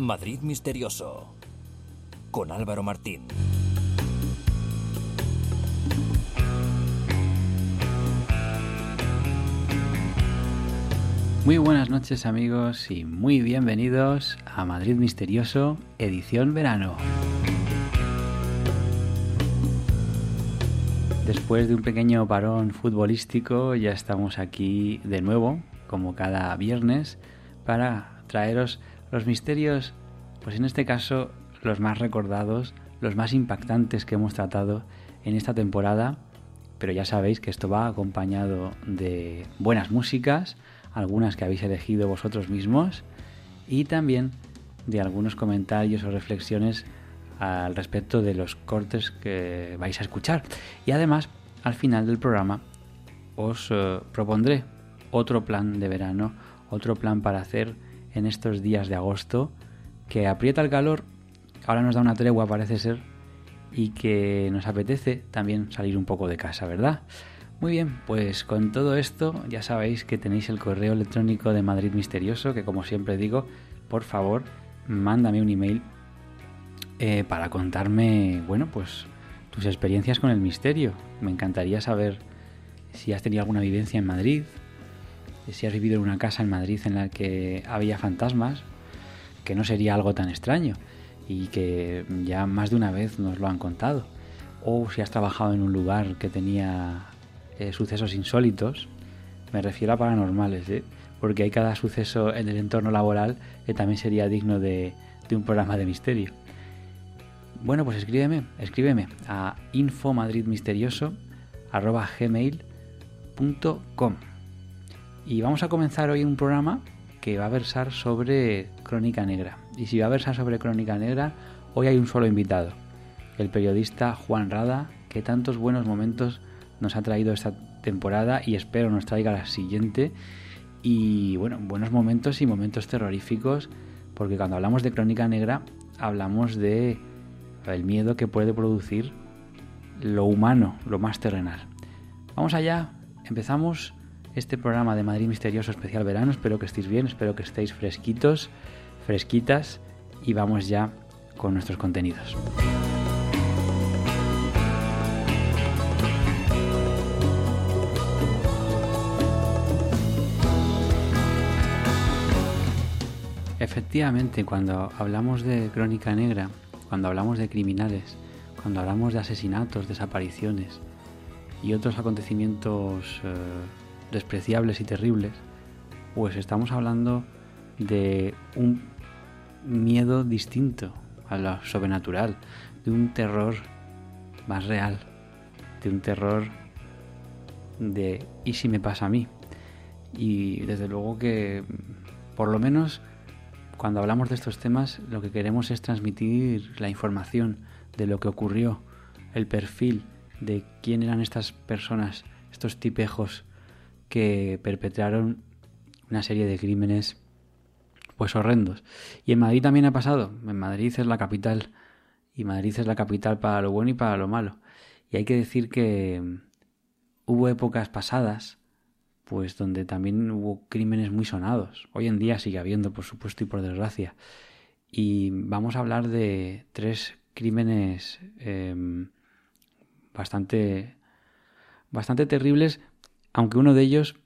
Madrid Misterioso, con Álvaro Martín. Muy buenas noches, amigos, y muy bienvenidos a Madrid Misterioso, edición verano. Después de un pequeño parón futbolístico, ya estamos aquí de nuevo, como cada viernes, para traeros los misterios, pues en este caso los más recordados, los más impactantes que hemos tratado en esta temporada, pero ya sabéis que esto va acompañado de buenas músicas, algunas que habéis elegido vosotros mismos, y también de algunos comentarios o reflexiones al respecto de los cortes que vais a escuchar. Y además, al final del programa, os propondré otro plan de verano, otro plan para hacer en estos días de agosto, que aprieta el calor, ahora nos da una tregua parece ser, y que nos apetece también salir un poco de casa, ¿verdad? Muy bien, pues con todo esto ya sabéis que tenéis el correo electrónico de Madrid Misterioso, que como siempre digo, por favor, mándame un email para contarme, bueno, pues tus experiencias con el misterio. Me encantaría saber si has tenido alguna vivencia en Madrid, si has vivido en una casa en Madrid en la que había fantasmas, que no sería algo tan extraño y que ya más de una vez nos lo han contado, o si has trabajado en un lugar que tenía sucesos insólitos. Me refiero a paranormales, porque hay cada suceso en el entorno laboral que también sería digno de un programa de misterio. Bueno, pues escríbeme a infomadridmisterioso@gmail.com. Y vamos a comenzar hoy un programa que va a versar sobre Crónica Negra. Y si va a versar sobre Crónica Negra, hoy hay un solo invitado, el periodista Juan Rada, que tantos buenos momentos nos ha traído esta temporada y espero nos traiga la siguiente. Y bueno, buenos momentos y momentos terroríficos, porque cuando hablamos de Crónica Negra hablamos de el miedo que puede producir lo humano, lo más terrenal. Vamos allá, empezamos este programa de Madrid Misterioso especial verano. Espero que estéis bien, espero que estéis fresquitos, fresquitas, y vamos ya con nuestros contenidos. Efectivamente, cuando hablamos de Crónica Negra, cuando hablamos de criminales, cuando hablamos de asesinatos, desapariciones y otros acontecimientos despreciables y terribles, pues estamos hablando de un miedo distinto a lo sobrenatural, de un terror más real, de un terror de ¿y si me pasa a mí? Y desde luego que, por lo menos cuando hablamos de estos temas, lo que queremos es transmitir la información de lo que ocurrió, el perfil de quién eran estas personas, estos tipejos que perpetraron una serie de crímenes pues horrendos. Y en Madrid también ha pasado. En Madrid es la capital, y Madrid es la capital para lo bueno y para lo malo. Y hay que decir que hubo épocas pasadas pues donde también hubo crímenes muy sonados. Hoy en día sigue habiendo, por supuesto y por desgracia. Y vamos a hablar de 3 crímenes bastante terribles, aunque uno de ellos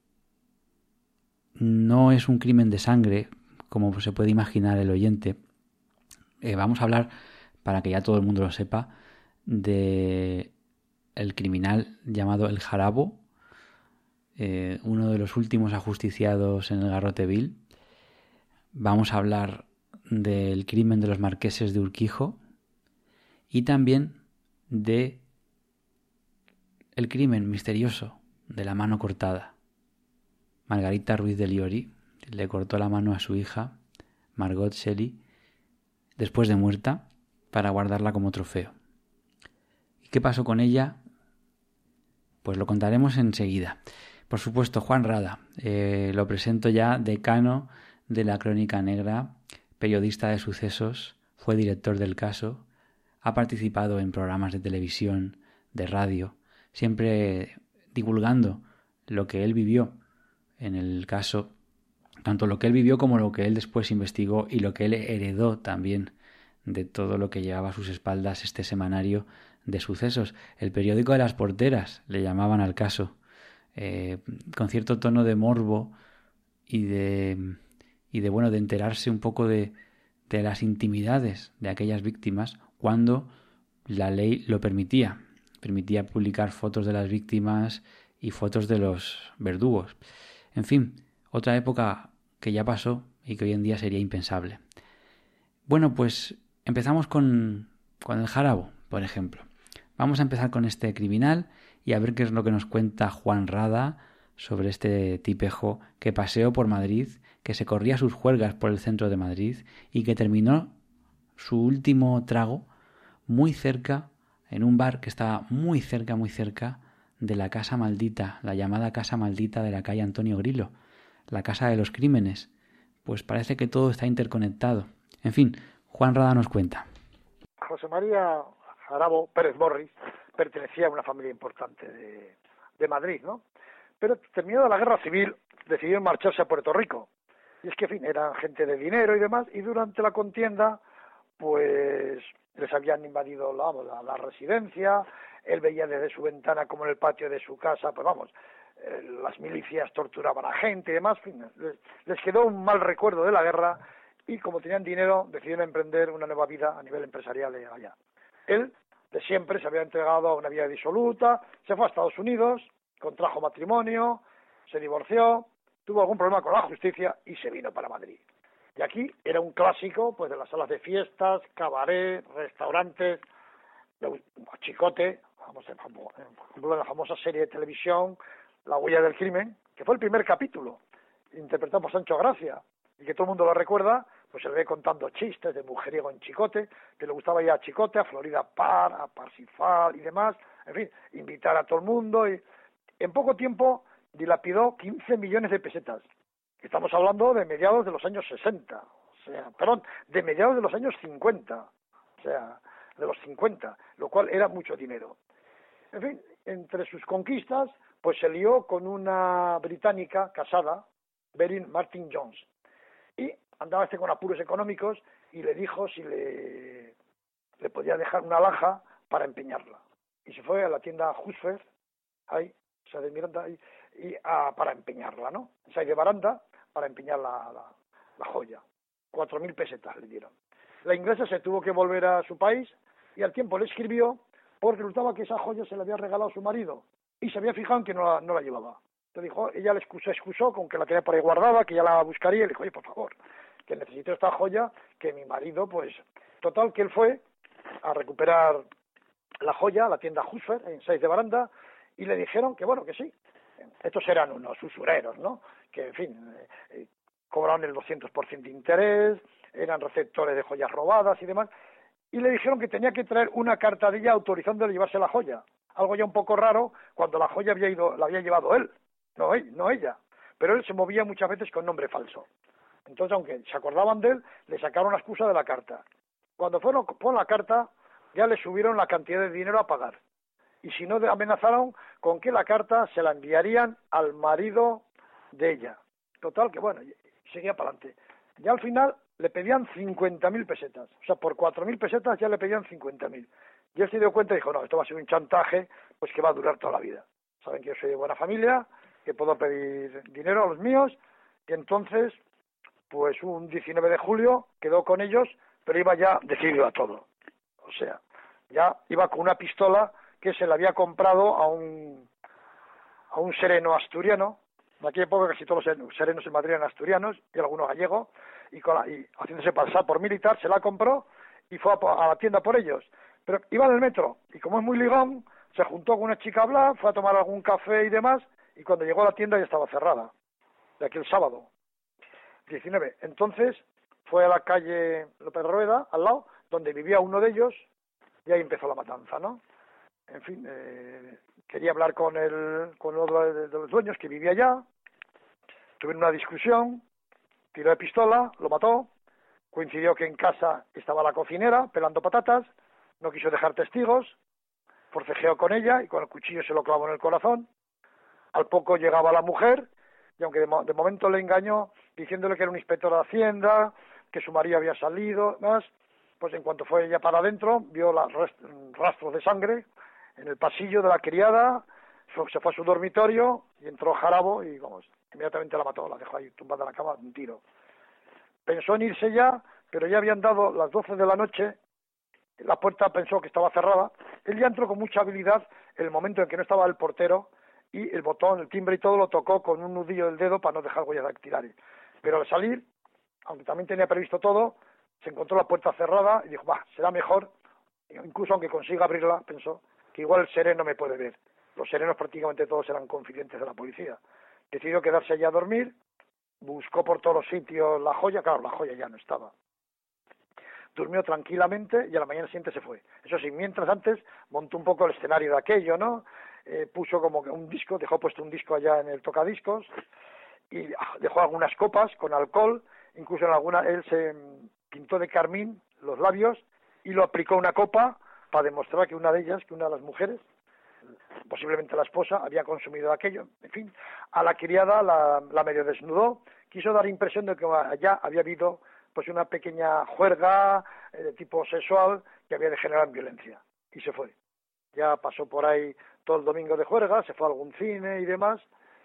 no es un crimen de sangre, como se puede imaginar el oyente. Vamos a hablar, para que ya todo el mundo lo sepa, de el criminal llamado El Jarabo, uno de los últimos ajusticiados en el Garrote Vil. Vamos a hablar del crimen de los marqueses de Urquijo y también de el crimen misterioso de la mano cortada. Margarita Ruiz de Liori le cortó la mano a su hija, Margot Shelley, después de muerta, para guardarla como trofeo. ¿Y qué pasó con ella? Pues lo contaremos enseguida. Por supuesto, Juan Rada, lo presento ya, decano de la Crónica Negra, periodista de sucesos, fue director del caso, ha participado en programas de televisión, de radio, siempre divulgando lo que él vivió en el caso tanto lo que él vivió como lo que él después investigó y lo que él heredó también de todo lo que llevaba a sus espaldas este semanario de sucesos. El periódico de las porteras le llamaban al caso, con cierto tono de morbo y de bueno, de enterarse un poco de las intimidades de aquellas víctimas cuando la ley lo permitía. Permitía publicar fotos de las víctimas y fotos de los verdugos. En fin, otra época que ya pasó y que hoy en día sería impensable. Bueno, pues empezamos con el Jarabo, por ejemplo. Vamos a empezar con este criminal y a ver qué es lo que nos cuenta Juan Rada sobre este tipejo que paseó por Madrid, que se corría sus juergas por el centro de Madrid y que terminó su último trago muy cerca, en un bar que estaba muy cerca de la casa maldita, la llamada casa maldita de la calle Antonio Grilo, la casa de los crímenes. Pues parece que todo está interconectado. En fin, Juan Rada nos cuenta. José María Jarabo Pérez Morris pertenecía a una familia importante de Madrid, ¿no? Pero terminada la guerra civil decidieron marcharse a Puerto Rico. Y es que, en fin, eran gente de dinero y demás, y durante la contienda, pues les habían invadido la residencia, él veía desde su ventana como en el patio de su casa, pues vamos, las milicias torturaban a gente y demás, en fin, les quedó un mal recuerdo de la guerra y como tenían dinero decidieron emprender una nueva vida a nivel empresarial allá. Él, de siempre, se había entregado a una vida disoluta, se fue a Estados Unidos, contrajo matrimonio, se divorció, tuvo algún problema con la justicia y se vino para Madrid. Y aquí era un clásico pues de las salas de fiestas, cabaret, restaurantes, Chicote, la famosa serie de televisión La huella del crimen, que fue el primer capítulo, interpretado por Sancho Gracia, y que todo el mundo lo recuerda, pues se le ve contando chistes de mujeriego en Chicote, que le gustaba ir a Chicote, a Florida Par, a Parsifal y demás, en fin, invitar a todo el mundo, y en poco tiempo dilapidó 15 millones de pesetas. Estamos hablando de mediados de los años 60, de mediados de los años 50, de los 50, lo cual era mucho dinero. En fin, entre sus conquistas, pues se lió con una británica casada, Beryl Martin Jones, y andaba con apuros económicos y le dijo si le podía dejar una alhaja para empeñarla. Y se fue a la tienda Husfer, ahí, o sea, de Miranda, para empeñarla, ¿no? O sea, de Baranda, para empeñar la joya. 4.000 pesetas le dieron. La inglesa se tuvo que volver a su país y al tiempo le escribió porque resultaba que esa joya se le había regalado a su marido y se había fijado en que no la llevaba. Entonces dijo, ella se excusó con que la tenía por ahí guardada, que ya la buscaría, y le dijo, oye, por favor, que necesito esta joya, que mi marido, pues... Total, que él fue a recuperar la joya a la tienda Husfer, en 6 de Baranda, y le dijeron que, bueno, que sí. Estos eran unos usureros, ¿no? Que, en fin, cobraron el 200% de interés, eran receptores de joyas robadas y demás, y le dijeron que tenía que traer una carta de ella autorizándole llevarse la joya. Algo ya un poco raro cuando la joya la había llevado él, no ella. Pero él se movía muchas veces con nombre falso. Entonces, aunque se acordaban de él, le sacaron la excusa de la carta. Cuando fueron por la carta, ya le subieron la cantidad de dinero a pagar. Y si no, amenazaron con que la carta se la enviarían al marido de ella. Total, que bueno, seguía para adelante. Ya al final le pedían 50.000 pesetas. O sea, por 4.000 pesetas ya le pedían 50.000. Y él se dio cuenta y dijo, no, esto va a ser un chantaje, pues que va a durar toda la vida. Saben que yo soy de buena familia, que puedo pedir dinero a los míos, y entonces, pues un 19 de julio quedó con ellos, pero iba ya decidido a todo. O sea, ya iba con una pistola que se le había comprado a un sereno asturiano. En aquella época casi todos los serenos en Madrid eran asturianos, y algunos gallegos, y haciéndose pasar por militar, se la compró y fue a la tienda por ellos. Pero iba en el metro, y como es muy ligón, se juntó con una chica a hablar, fue a tomar algún café y demás, y cuando llegó a la tienda ya estaba cerrada, de aquel sábado 19. Entonces fue a la calle López Rueda, al lado, donde vivía uno de ellos, y ahí empezó la matanza, ¿no? En fin, quería hablar con uno de los dueños que vivía allá, tuvieron una discusión, tiró de pistola, lo mató, coincidió que en casa estaba la cocinera pelando patatas, no quiso dejar testigos, forcejeó con ella y con el cuchillo se lo clavó en el corazón. Al poco llegaba la mujer y aunque de momento le engañó, diciéndole que era un inspector de Hacienda, que su marido había salido, más. Pues en cuanto fue ella para adentro, vio los rastros de sangre en el pasillo de la criada, se fue a su dormitorio y entró Jarabo y, vamos, inmediatamente la mató, la dejó ahí tumbada en la cama de un tiro. Pensó en irse ya, pero ya habían dado las 12 de la noche, la puerta pensó que estaba cerrada, él ya entró con mucha habilidad en el momento en que no estaba el portero y el botón, el timbre y todo lo tocó con un nudillo del dedo para no dejar huellas dactilares. Pero al salir, aunque también tenía previsto todo, se encontró la puerta cerrada y dijo, será mejor, incluso aunque consiga abrirla, pensó, que igual el sereno me puede ver. Los serenos prácticamente todos eran confidentes de la policía. Decidió quedarse allá a dormir, buscó por todos los sitios la joya, claro, la joya ya no estaba. Durmió tranquilamente y a la mañana siguiente se fue. Eso sí, mientras antes montó un poco el escenario de aquello, ¿no? Puso como un disco, dejó puesto un disco allá en el tocadiscos y dejó algunas copas con alcohol, incluso en alguna él se pintó de carmín los labios y lo aplicó a una copa para demostrar que una de ellas, que una de las mujeres, posiblemente la esposa, había consumido aquello. En fin, a la criada la medio desnudó, quiso dar impresión de que allá había habido pues una pequeña juerga de tipo sexual que había degenerado en violencia y se fue. Ya pasó por ahí todo el domingo de juerga, se fue a algún cine y demás.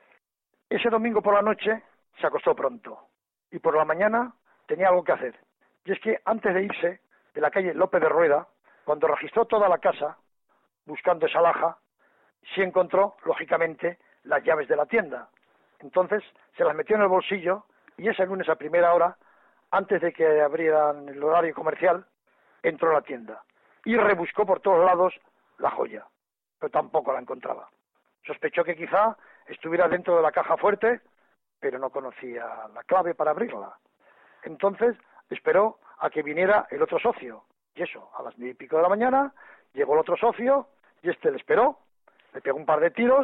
Ese domingo por la noche se acostó pronto y por la mañana tenía algo que hacer. Y es que antes de irse de la calle López de Rueda, cuando registró toda la casa buscando esa alhaja, sí encontró, lógicamente, las llaves de la tienda. Entonces se las metió en el bolsillo y ese lunes a primera hora, antes de que abrieran el horario comercial, entró a la tienda y rebuscó por todos lados la joya, pero tampoco la encontraba. Sospechó que quizá estuviera dentro de la caja fuerte, pero no conocía la clave para abrirla. Entonces esperó a que viniera el otro socio, y eso, a las 9:00 de la mañana, llegó el otro socio, y le esperó, le pegó un par de tiros,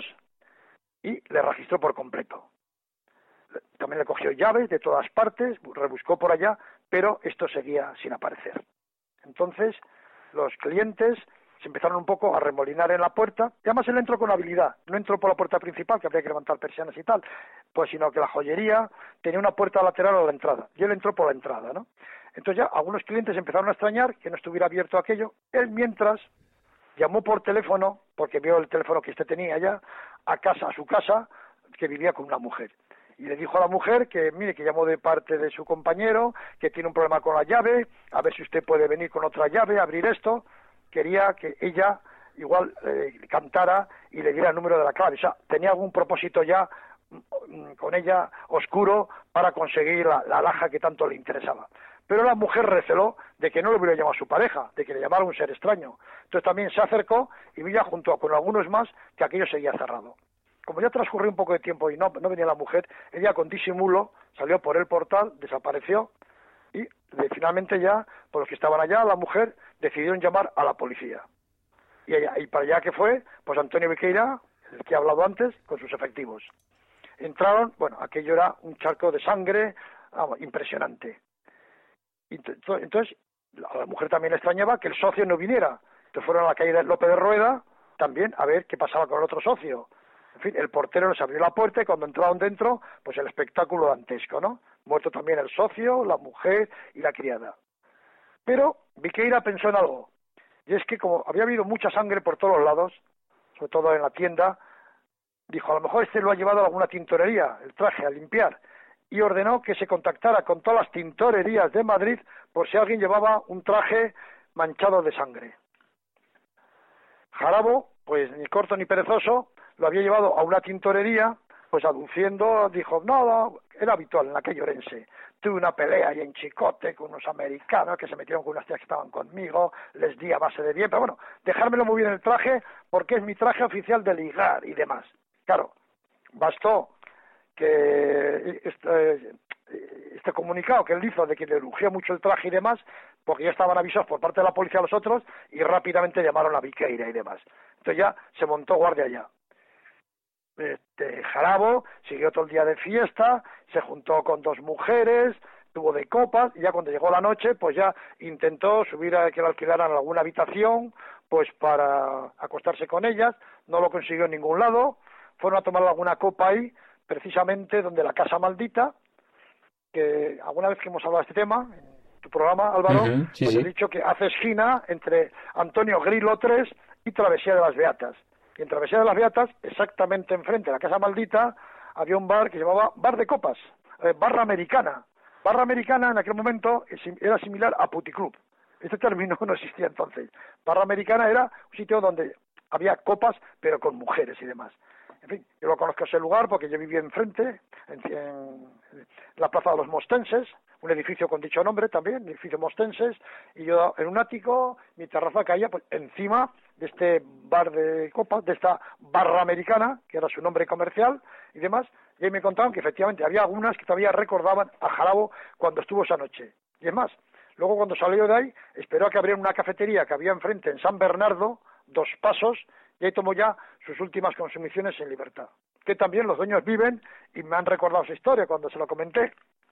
y le registró por completo. También le cogió llaves de todas partes, rebuscó por allá, pero esto seguía sin aparecer. Entonces, los clientes se empezaron un poco a remolinar en la puerta, y además él entró con habilidad, no entró por la puerta principal, que habría que levantar persianas y tal, pues sino que la joyería tenía una puerta lateral a la entrada, y él entró por la entrada, ¿no? Entonces ya algunos clientes empezaron a extrañar que no estuviera abierto aquello, él mientras llamó por teléfono, porque vio el teléfono que tenía ya, a su casa, que vivía con una mujer. Y le dijo a la mujer que, mire, que llamó de parte de su compañero, que tiene un problema con la llave, a ver si usted puede venir con otra llave, abrir esto. Quería que ella igual cantara y le diera el número de la clave. O sea, tenía algún propósito ya con ella oscuro para conseguir la alhaja que tanto le interesaba. Pero la mujer receló de que no le hubiera llamado a su pareja, de que le llamara un ser extraño. Entonces también se acercó y vio junto con algunos más que aquello seguía cerrado. Como ya transcurrió un poco de tiempo y no venía la mujer, ella con disimulo salió por el portal, desapareció y finalmente ya, por los que estaban allá, la mujer decidieron llamar a la policía. Y para allá que fue, pues Antonio Viqueira, el que he hablado antes, con sus efectivos. Entraron, bueno, aquello era un charco de sangre, impresionante. Entonces, a la mujer también le extrañaba que el socio no viniera. Entonces fueron a la calle de López de Rueda también a ver qué pasaba con el otro socio. En fin, el portero les abrió la puerta y cuando entraron dentro, pues el espectáculo dantesco, ¿no? Muerto también el socio, la mujer y la criada. Pero Viqueira pensó en algo, y es que como había habido mucha sangre por todos lados, sobre todo en la tienda, dijo, a lo mejor lo ha llevado a alguna tintorería, el traje, a limpiar, y ordenó que se contactara con todas las tintorerías de Madrid por si alguien llevaba un traje manchado de sangre. Jarabo, pues ni corto ni perezoso, lo había llevado a una tintorería, pues aduciendo, dijo, no, era habitual en aquel Orense. Tuve una pelea ahí en Chicote con unos americanos que se metieron con unas tías que estaban conmigo, les di a base de bien, pero bueno, dejármelo muy bien el traje porque es mi traje oficial de ligar y demás. Claro, bastó que este comunicado que él hizo de que le urgía mucho el traje y demás, porque ya estaban avisados por parte de la policía a los otros y rápidamente llamaron a Viqueira y demás. Entonces ya se montó guardia allá. Jarabo siguió todo el día de fiesta, se juntó con dos mujeres, tuvo de copas y ya cuando llegó la noche pues ya intentó subir a que le alquilaran alguna habitación pues para acostarse con ellas, no lo consiguió en ningún lado, fueron a tomar alguna copa ahí precisamente donde la casa maldita que alguna vez que hemos hablado de este tema, en tu programa, Álvaro, sí, pues sí. he dicho que hace esquina entre Antonio Grillo 3 y Travesía de las Beatas. Y en Travesía de las Beatas, exactamente enfrente de la Casa Maldita, había un bar que se llamaba Bar de Copas, Barra Americana. Barra Americana en aquel momento era similar a puticlub. Este término no existía entonces. Barra Americana era un sitio donde había copas, pero con mujeres y demás. En fin, yo lo conozco ese lugar porque yo vivía enfrente, en la Plaza de los Mostenses, un edificio con dicho nombre también, el edificio Mostenses, y yo en un ático, mi terraza caía pues encima de este bar de copas, de esta Barra Americana, que era su nombre comercial y demás, y ahí me contaban que efectivamente había algunas que todavía recordaban a Jarabo cuando estuvo esa noche. Y es más, luego cuando salió de ahí, esperó a que abriera una cafetería que había enfrente en San Bernardo, 2 pasos, y ahí tomó ya sus últimas consumiciones en libertad. Que también los dueños viven y me han recordado su historia cuando se lo comenté.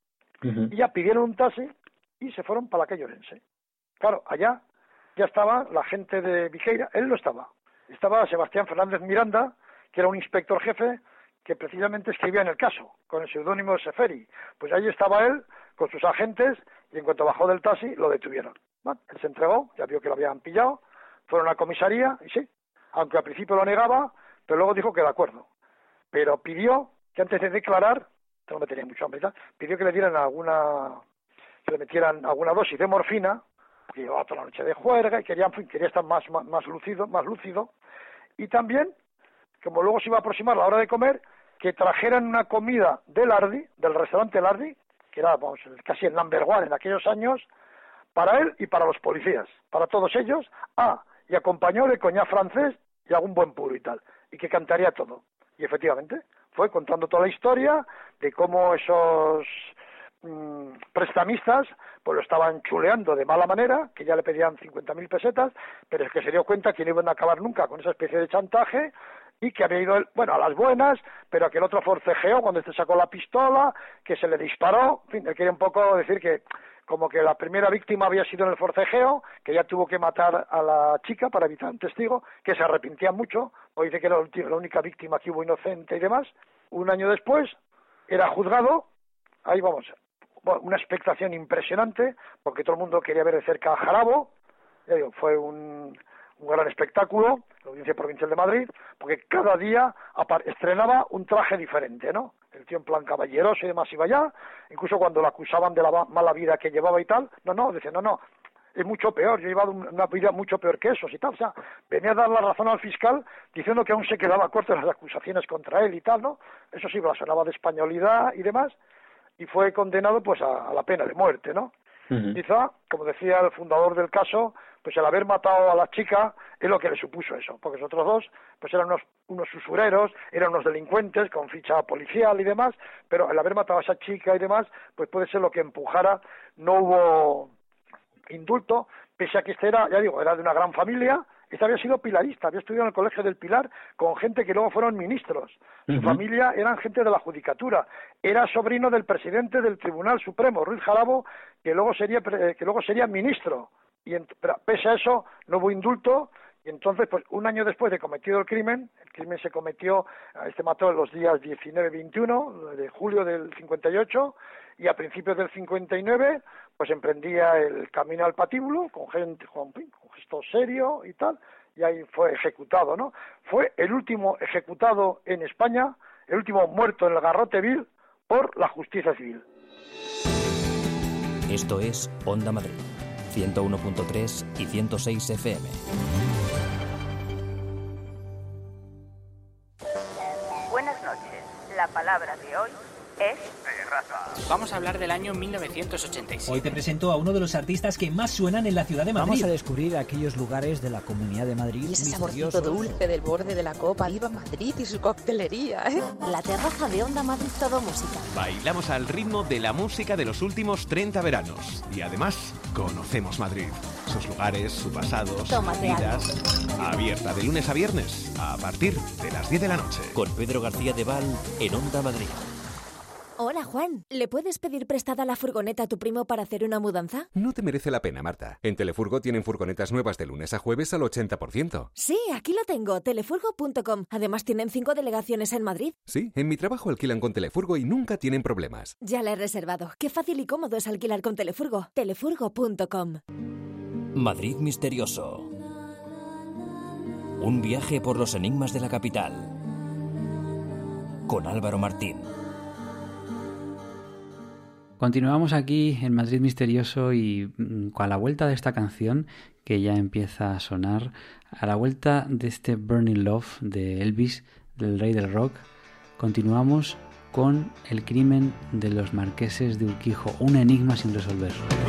Y ya pidieron un taxi y se fueron para la calle Orense. Claro, allá ya estaba la gente de Viqueira, él no estaba. Estaba Sebastián Fernández Miranda, que era un inspector jefe que precisamente escribía en el caso, con el seudónimo de Seferi. Pues ahí estaba él, con sus agentes, y en cuanto bajó del taxi, lo detuvieron. Bueno, él se entregó, ya vio que lo habían pillado, fueron a la comisaría, y sí, aunque al principio lo negaba, pero luego dijo que de acuerdo. Pero pidió que antes de declarar, no me tenía mucho hambre y tal, pidió que le dieran que le metieran alguna dosis de morfina, que llevaba toda la noche de juerga y quería estar más lúcido, y también, como luego se iba a aproximar la hora de comer, que trajeran una comida del Ardi, del restaurante El Ardi, que era casi el number one en aquellos años, para él y para los policías, para todos ellos, y acompañado de coñac francés y algún buen puro y tal, y que cantaría todo. Y efectivamente, fue contando toda la historia de cómo esos prestamistas pues lo estaban chuleando de mala manera, que ya le pedían 50.000 pesetas, pero es que se dio cuenta que no iban a acabar nunca con esa especie de chantaje y que había ido él, a las buenas, pero que el otro forcejeó cuando este sacó la pistola, que se le disparó, en fin, él quería un poco decir que como que la primera víctima había sido en el forcejeo, que ya tuvo que matar a la chica para evitar un testigo, que se arrepentía mucho, o dice que era la única víctima que hubo inocente y demás. Un año después era juzgado, ahí vamos, una expectación impresionante, porque todo el mundo quería ver de cerca a Jarabo, ya digo, fue un gran espectáculo, la Audiencia Provincial de Madrid, porque cada día estrenaba un traje diferente, ¿no? El tío en plan caballeroso y demás iba allá, incluso cuando lo acusaban de la mala vida que llevaba y tal, decía, no, es mucho peor, yo he llevado una vida mucho peor que esos y tal, o sea, venía a dar la razón al fiscal diciendo que aún se quedaba corto en las acusaciones contra él y tal, ¿no? Eso sí, blasonaba de españolidad y demás, y fue condenado pues a la pena de muerte, ¿no? Quizá, como decía el fundador del caso, pues el haber matado a la chica es lo que le supuso eso, porque los otros dos pues eran unos usureros, eran unos delincuentes con ficha policial y demás, pero el haber matado a esa chica y demás, pues puede ser lo que empujara. No hubo indulto, pese a que era de una gran familia. Este había sido pilarista, había estudiado en el Colegio del Pilar con gente que luego fueron ministros. Su familia eran gente de la judicatura. Era sobrino del presidente del Tribunal Supremo, Ruiz Jarabo, que luego sería ministro. Pero pese a eso, no hubo indulto. Y entonces, pues un año después de cometido el crimen se cometió, mató en los días 19-21 de julio del 58, y a principios del 59, pues emprendía el camino al patíbulo, con gesto serio y tal, y ahí fue ejecutado, ¿no? Fue el último ejecutado en España, el último muerto en el garrote vil por la justicia civil. Esto es Onda Madrid, 101.3 y 106 FM. Buenas noches. La palabra de hoy es terraza. Vamos a hablar del año 1987. Hoy te presento a uno de los artistas que más suenan en la ciudad de Madrid. Vamos a descubrir aquellos lugares de la Comunidad de Madrid. Y ese saborcito dulce del borde de la copa. ¡Viva Madrid y su coctelería! La terraza de Onda Madrid, todo música. Bailamos al ritmo de la música de los últimos 30 veranos. Y además, conocemos Madrid. Sus lugares, su pasado, sus vidas. Abierta de lunes a viernes, a partir de las 10 de la noche. Con Pedro García de Val en Onda Madrid. Hola, Juan. ¿Le puedes pedir prestada la furgoneta a tu primo para hacer una mudanza? No te merece la pena, Marta. En Telefurgo tienen furgonetas nuevas de lunes a jueves al 80%. Sí, aquí lo tengo, telefurgo.com. Además tienen 5 delegaciones en Madrid. Sí, en mi trabajo alquilan con Telefurgo y nunca tienen problemas. Ya la he reservado. Qué fácil y cómodo es alquilar con Telefurgo. Telefurgo.com. Madrid misterioso. Un viaje por los enigmas de la capital. Con Álvaro Martín. Continuamos aquí en Madrid misterioso y a la vuelta de esta canción que ya empieza a sonar, a la vuelta de este Burning Love de Elvis, del rey del rock, continuamos con el crimen de los marqueses de Urquijo, un enigma sin resolver.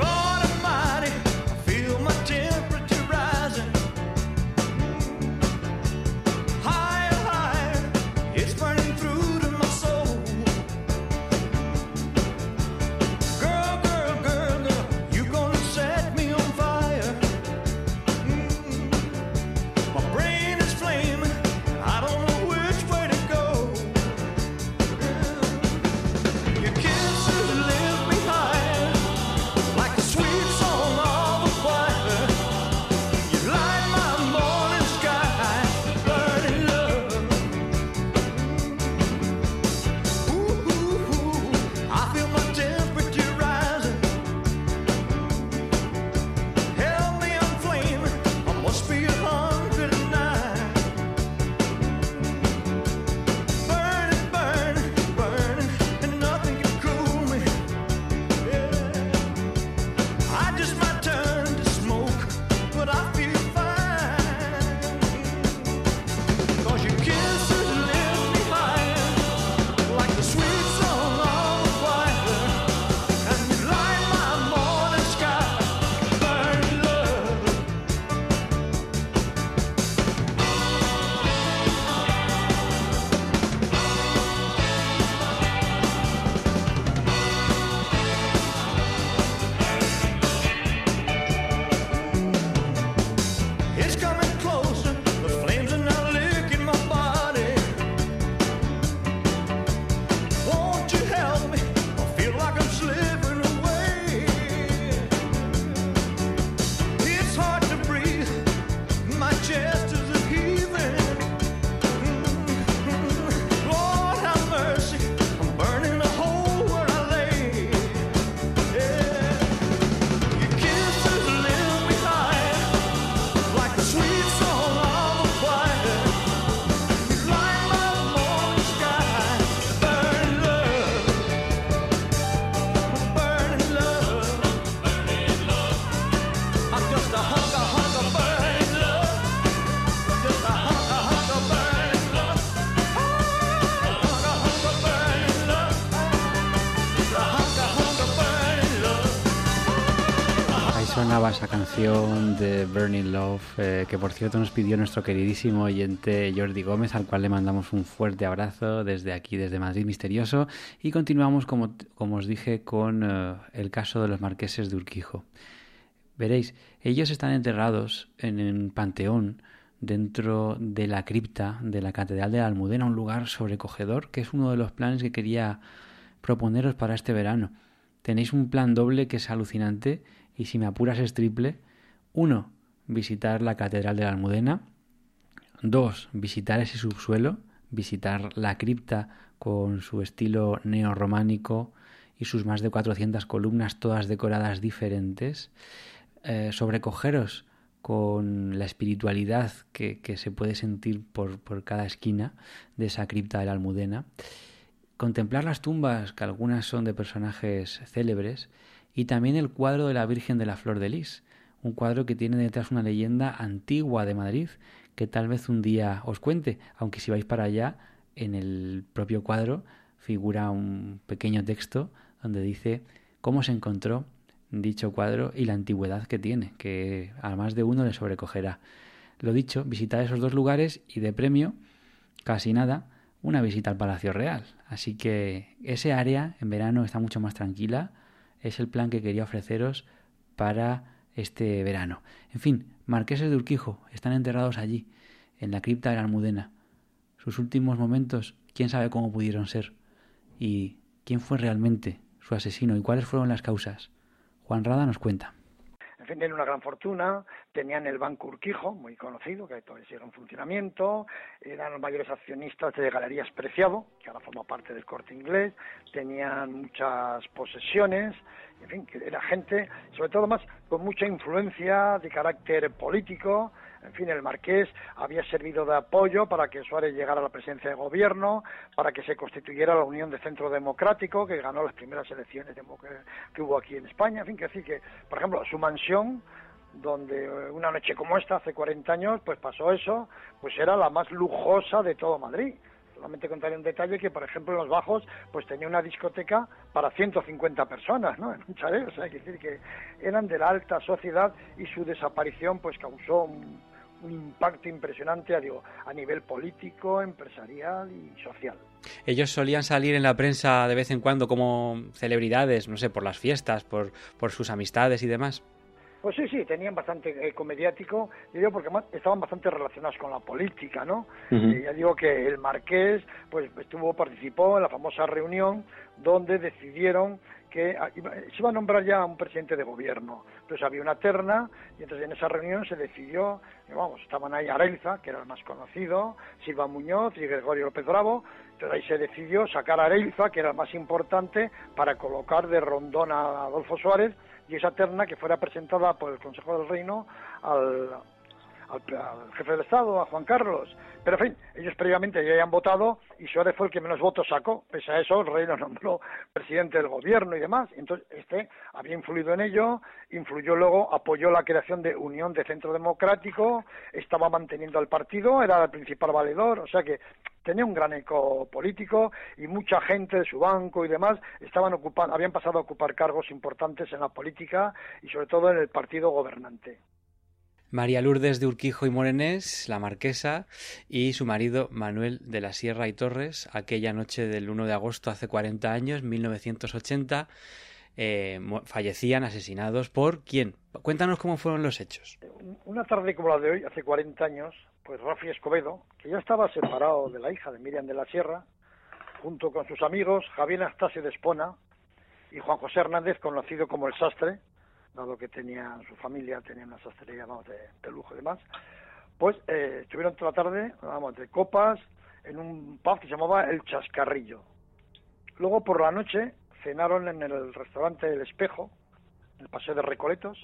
Sonaba esa canción de Burning Love, que por cierto nos pidió nuestro queridísimo oyente Jordi Gómez, al cual le mandamos un fuerte abrazo desde aquí, desde Madrid Misterioso, y continuamos, como os dije, con el caso de los marqueses de Urquijo. Veréis, ellos están enterrados en un panteón dentro de la cripta de la Catedral de la Almudena, un lugar sobrecogedor, que es uno de los planes que quería proponeros para este verano. Tenéis un plan doble que es alucinante y si me apuras es triple. 1, visitar la Catedral de la Almudena. 2, visitar ese subsuelo, visitar la cripta con su estilo neorrománico y sus más de 400 columnas, todas decoradas diferentes. Sobrecogeros con la espiritualidad que se puede sentir por cada esquina de esa cripta de la Almudena. Contemplar las tumbas, que algunas son de personajes célebres, y también el cuadro de la Virgen de la Flor de Lis, un cuadro que tiene detrás una leyenda antigua de Madrid que tal vez un día os cuente, aunque si vais para allá, en el propio cuadro figura un pequeño texto donde dice cómo se encontró dicho cuadro y la antigüedad que tiene, que a más de uno le sobrecogerá. Lo dicho, visitar esos dos lugares y de premio, casi nada, una visita al Palacio Real. Así que ese área en verano está mucho más tranquila. Es el plan que quería ofreceros para este verano. En fin, marqueses de Urquijo están enterrados allí, en la cripta de la Almudena. Sus últimos momentos, quién sabe cómo pudieron ser. Y quién fue realmente su asesino y cuáles fueron las causas. Juan Rada nos cuenta. En fin, tenían una gran fortuna, tenían el Banco Urquijo, muy conocido, que todavía sigue en funcionamiento, eran los mayores accionistas de Galerías Preciado, que ahora forma parte del Corte Inglés, tenían muchas posesiones, en fin, que era gente, sobre todo más, con mucha influencia de carácter político. En fin, el marqués había servido de apoyo para que Suárez llegara a la presidencia de gobierno, para que se constituyera la Unión de Centro Democrático, que ganó las primeras elecciones que hubo aquí en España. En fin, que decir que, por ejemplo, su mansión, donde una noche como esta, hace 40 años, pues pasó eso, pues era la más lujosa de todo Madrid. Solamente contaré un detalle que, por ejemplo, en Los Bajos, pues tenía una discoteca para 150 personas, ¿no? En un chalet, o sea, hay que decir que eran de la alta sociedad y su desaparición, pues causó un impacto impresionante, a nivel político, empresarial y social. Ellos solían salir en la prensa de vez en cuando como celebridades, no sé, por las fiestas, por sus amistades y demás. Pues sí, tenían bastante eco mediático, yo digo porque estaban bastante relacionados con la política, ¿no? Ya digo que el marqués pues participó en la famosa reunión donde decidieron que se iba a nombrar ya un presidente de gobierno. Entonces había una terna y entonces en esa reunión se decidió, estaban ahí Arelza, que era el más conocido, Silva Muñoz y Gregorio López Bravo. Entonces ahí se decidió sacar a Arelza, que era el más importante, para colocar de rondón a Adolfo Suárez, y esa terna que fuera presentada por el Consejo del Reino al jefe del Estado, a Juan Carlos. Pero, en fin, ellos previamente ya habían votado y Suárez fue el que menos votos sacó. Pese a eso, el rey lo nombró presidente del gobierno y demás. Entonces, había influido en ello, influyó luego, apoyó la creación de Unión de Centro Democrático, estaba manteniendo al partido, era el principal valedor, o sea que tenía un gran eco político y mucha gente de su banco y demás habían pasado a ocupar cargos importantes en la política y sobre todo en el partido gobernante. María Lourdes de Urquijo y Morenés, la marquesa, y su marido Manuel de la Sierra y Torres, aquella noche del 1 de agosto hace 40 años, 1980, fallecían asesinados por ¿quién? Cuéntanos cómo fueron los hechos. Una tarde como la de hoy, hace 40 años, pues Rafi Escobedo, que ya estaba separado de la hija de Miriam de la Sierra, junto con sus amigos Javier Anastasio de Espona y Juan José Hernández, conocido como el Sastre, dado que su familia tenía una sastrería de lujo y demás, pues estuvieron toda la tarde, de copas, en un pub que se llamaba El Chascarrillo. Luego por la noche cenaron en el restaurante El Espejo, en el Paseo de Recoletos,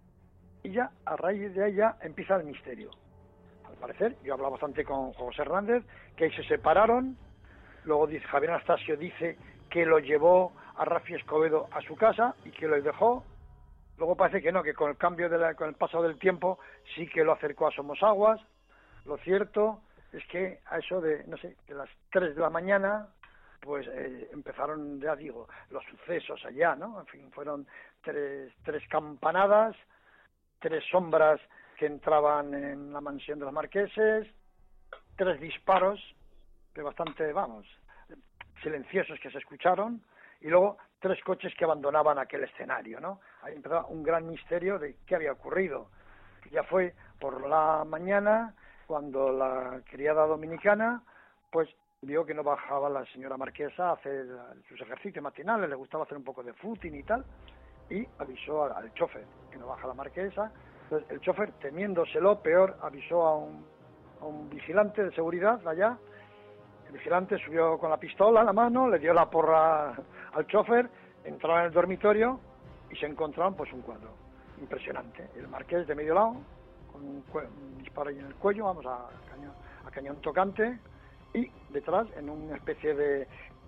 y ya a raíz de ahí ya empieza el misterio. Al parecer, yo hablaba bastante con José Hernández, que ahí se separaron, luego Javier Anastasio dice que lo llevó a Rafi Escobedo a su casa y que lo dejó. Luego parece que no, que con el cambio con el paso del tiempo sí que lo acercó a Somosaguas. Lo cierto es que a eso de las 3 de la mañana, pues empezaron, ya digo, los sucesos allá, ¿no? En fin, fueron tres campanadas, 3 sombras que entraban en la mansión de los marqueses, 3 disparos, que bastante, silenciosos que se escucharon, y luego 3 coches que abandonaban aquel escenario, ¿no? Ahí empezaba un gran misterio de qué había ocurrido. Ya fue por la mañana cuando la criada dominicana, pues vio que no bajaba la señora marquesa a hacer sus ejercicios matinales, le gustaba hacer un poco de footing y tal, y avisó al chofer que no baja la marquesa. Entonces el chofer, temiéndoselo peor, avisó a un vigilante de seguridad de allá. El vigilante subió con la pistola en la mano, le dio la porra al chofer, entraron en el dormitorio y se encontraron pues un cuadro impresionante. El marqués de medio lado, con un disparo ahí en el cuello, a cañón tocante, y detrás, en una especie de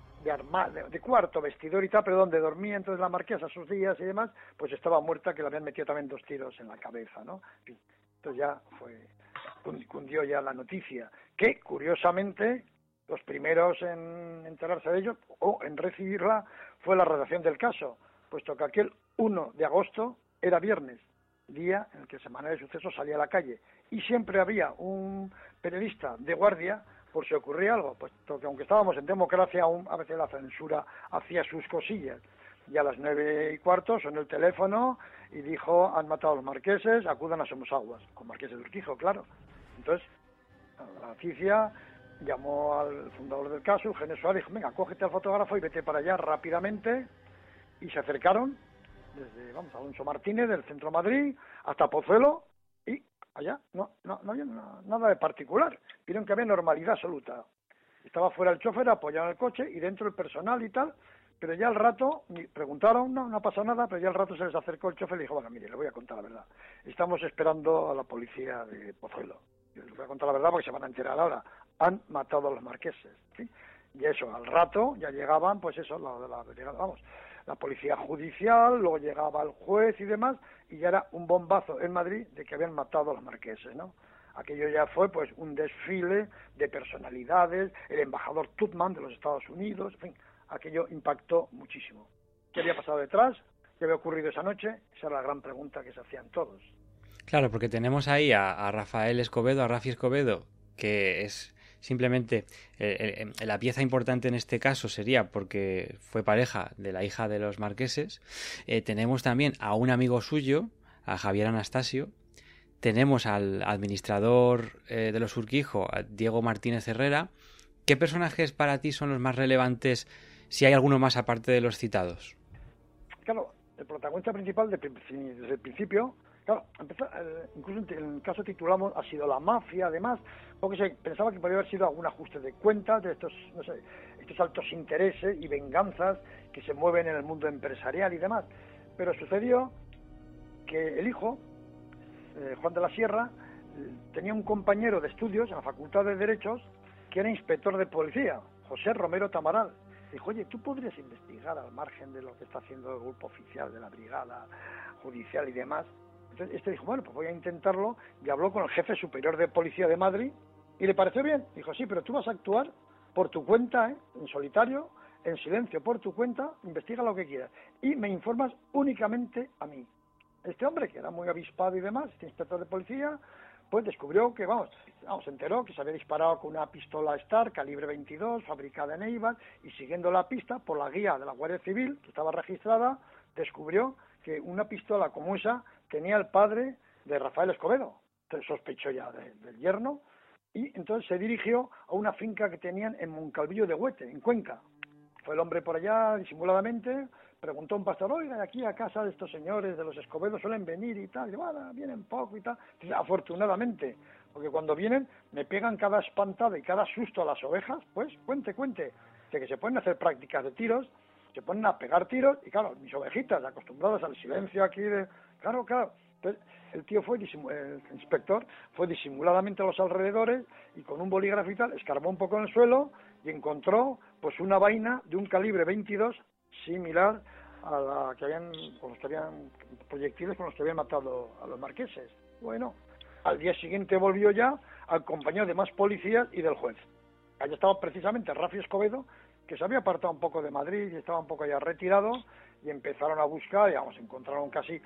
cuarto, vestidor y tal, pero donde dormía entonces la marquesa sus días y demás, pues estaba muerta, que le habían metido también 2 tiros en la cabeza, ¿no? En fin, entonces ya cundió ya la noticia, que curiosamente los primeros en enterarse de ello o en recibirla fue la redacción del caso, puesto que aquel 1 de agosto era viernes, día en el que Semana de Sucesos salía a la calle, y siempre había un periodista de guardia por si ocurría algo, puesto que aunque estábamos en democracia, aún a veces la censura hacía sus cosillas. Y a las 9:15 sonó el teléfono y dijo: han matado a los marqueses, acudan a Somosaguas, con Marqués de Urquijo, claro. Entonces, la noticia llamó al fundador del caso, Eugenio Suárez, dijo, venga, cógete al fotógrafo y vete para allá rápidamente, y se acercaron desde, Alonso Martínez, del centro de Madrid, hasta Pozuelo, y allá no había nada de particular, vieron que había normalidad absoluta. Estaba fuera el chofer, apoyado en el coche, y dentro el personal y tal, pero ya al rato, preguntaron, no ha pasado nada, pero ya al rato se les acercó el chofer y dijo, bueno, mire, le voy a contar la verdad, estamos esperando a la policía de Pozuelo. Yo les voy a contar la verdad porque se van a enterar ahora. Han matado a los marqueses, ¿sí? Y eso, al rato ya llegaban, pues eso, la policía judicial, luego llegaba el juez y demás, y ya era un bombazo en Madrid de que habían matado a los marqueses, ¿no? Aquello ya fue, pues, un desfile de personalidades, el embajador Tutman de los Estados Unidos, en fin, aquello impactó muchísimo. ¿Qué había pasado detrás? ¿Qué había ocurrido esa noche? Esa era la gran pregunta que se hacían todos. Claro, porque tenemos ahí a Rafael Escobedo, a Rafi Escobedo, que es simplemente la pieza importante en este caso sería porque fue pareja de la hija de los marqueses. Tenemos también a un amigo suyo, a Javier Anastasio. Tenemos al administrador de los Urquijo, a Diego Martínez Herrera. ¿Qué personajes para ti son los más relevantes, si hay alguno más aparte de los citados? Claro, el protagonista principal desde el principio... Claro, incluso en el caso titulamos ha sido la mafia, además, porque se pensaba que podría haber sido algún ajuste de cuentas de estos altos intereses y venganzas que se mueven en el mundo empresarial y demás. Pero sucedió que el hijo, Juan de la Sierra, tenía un compañero de estudios en la Facultad de Derechos que era inspector de policía, José Romero Tamaral. Dijo, oye, ¿tú podrías investigar al margen de lo que está haciendo el grupo oficial de la brigada judicial y demás? Entonces este dijo, bueno, pues voy a intentarlo, y habló con el jefe superior de policía de Madrid, y le pareció bien. Dijo, sí, pero tú vas a actuar por tu cuenta, en solitario, en silencio, por tu cuenta, investiga lo que quieras, y me informas únicamente a mí. Este hombre, que era muy avispado y demás, este inspector de policía, pues descubrió que, se enteró que se había disparado con una pistola Star, calibre 22, fabricada en Eibar, y siguiendo la pista, por la guía de la Guardia Civil, que estaba registrada, descubrió que una pistola como esa tenía el padre de Rafael Escobedo. Entonces sospechó ya del yerno, y entonces se dirigió a una finca que tenían en Moncalvillo de Huete, en Cuenca. Fue el hombre por allá, disimuladamente, preguntó a un pastor, oiga, aquí a casa de estos señores de los Escobedos suelen venir y tal, y bueno, vienen poco y tal. Entonces, afortunadamente, porque cuando vienen me pegan cada espantada y cada susto a las ovejas, pues cuente, de que se pueden hacer prácticas de tiros, se ponen a pegar tiros, y claro, mis ovejitas, acostumbradas al silencio aquí de... Claro. Entonces, el inspector fue disimuladamente a los alrededores y con un bolígrafo y tal, escarbó un poco en el suelo y encontró pues una vaina de un calibre 22 similar a la que habían proyectiles con los que habían matado a los marqueses. Bueno, al día siguiente volvió ya acompañado de más policías y del juez. Allí estaba precisamente Rafi Escobedo, que se había apartado un poco de Madrid y estaba un poco ya retirado, y empezaron a buscar, y encontraron casi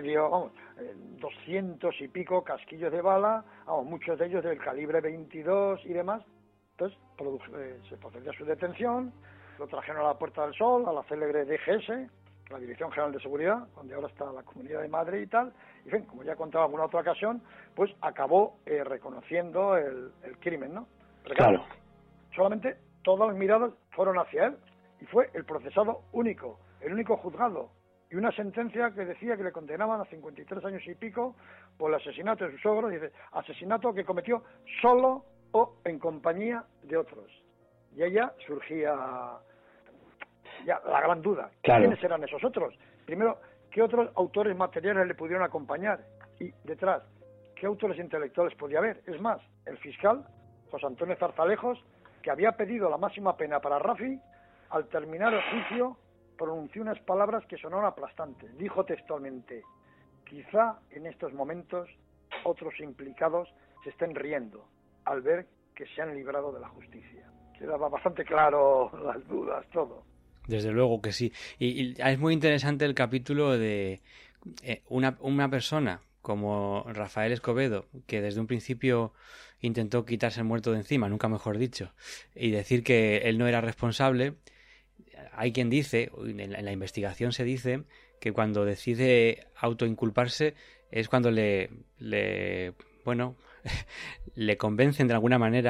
200 y pico casquillos de bala, muchos de ellos del calibre 22 y demás. Entonces se procedió a su detención, lo trajeron a la Puerta del Sol, a la célebre DGS, la Dirección General de Seguridad, donde ahora está la Comunidad de Madrid y tal, y en fin, como ya he contado en alguna otra ocasión, pues acabó reconociendo el crimen, ¿no? Pero claro, solamente todas las miradas fueron hacia él, y fue el procesado único, el único juzgado, y una sentencia que decía que le condenaban a 53 años y pico por el asesinato de su sogro, dice, asesinato que cometió solo o en compañía de otros. Y ella surgía ya la gran duda, claro, ¿quiénes eran esos otros? Primero, ¿qué otros autores materiales le pudieron acompañar? Y detrás, ¿qué autores intelectuales podía haber? Es más, el fiscal, José Antonio Zarzalejos, que había pedido la máxima pena para Rafi, al terminar el juicio pronunció unas palabras que sonaron aplastantes. Dijo textualmente, quizá en estos momentos otros implicados se estén riendo al ver que se han librado de la justicia. Quedaba bastante claro las dudas, todo. Desde luego que sí. Y es muy interesante el capítulo de una persona como Rafael Escobedo, que desde un principio intentó quitarse el muerto de encima, nunca mejor dicho, y decir que él no era responsable. Hay quien dice, en la investigación se dice, que cuando decide autoinculparse es cuando le convencen de alguna manera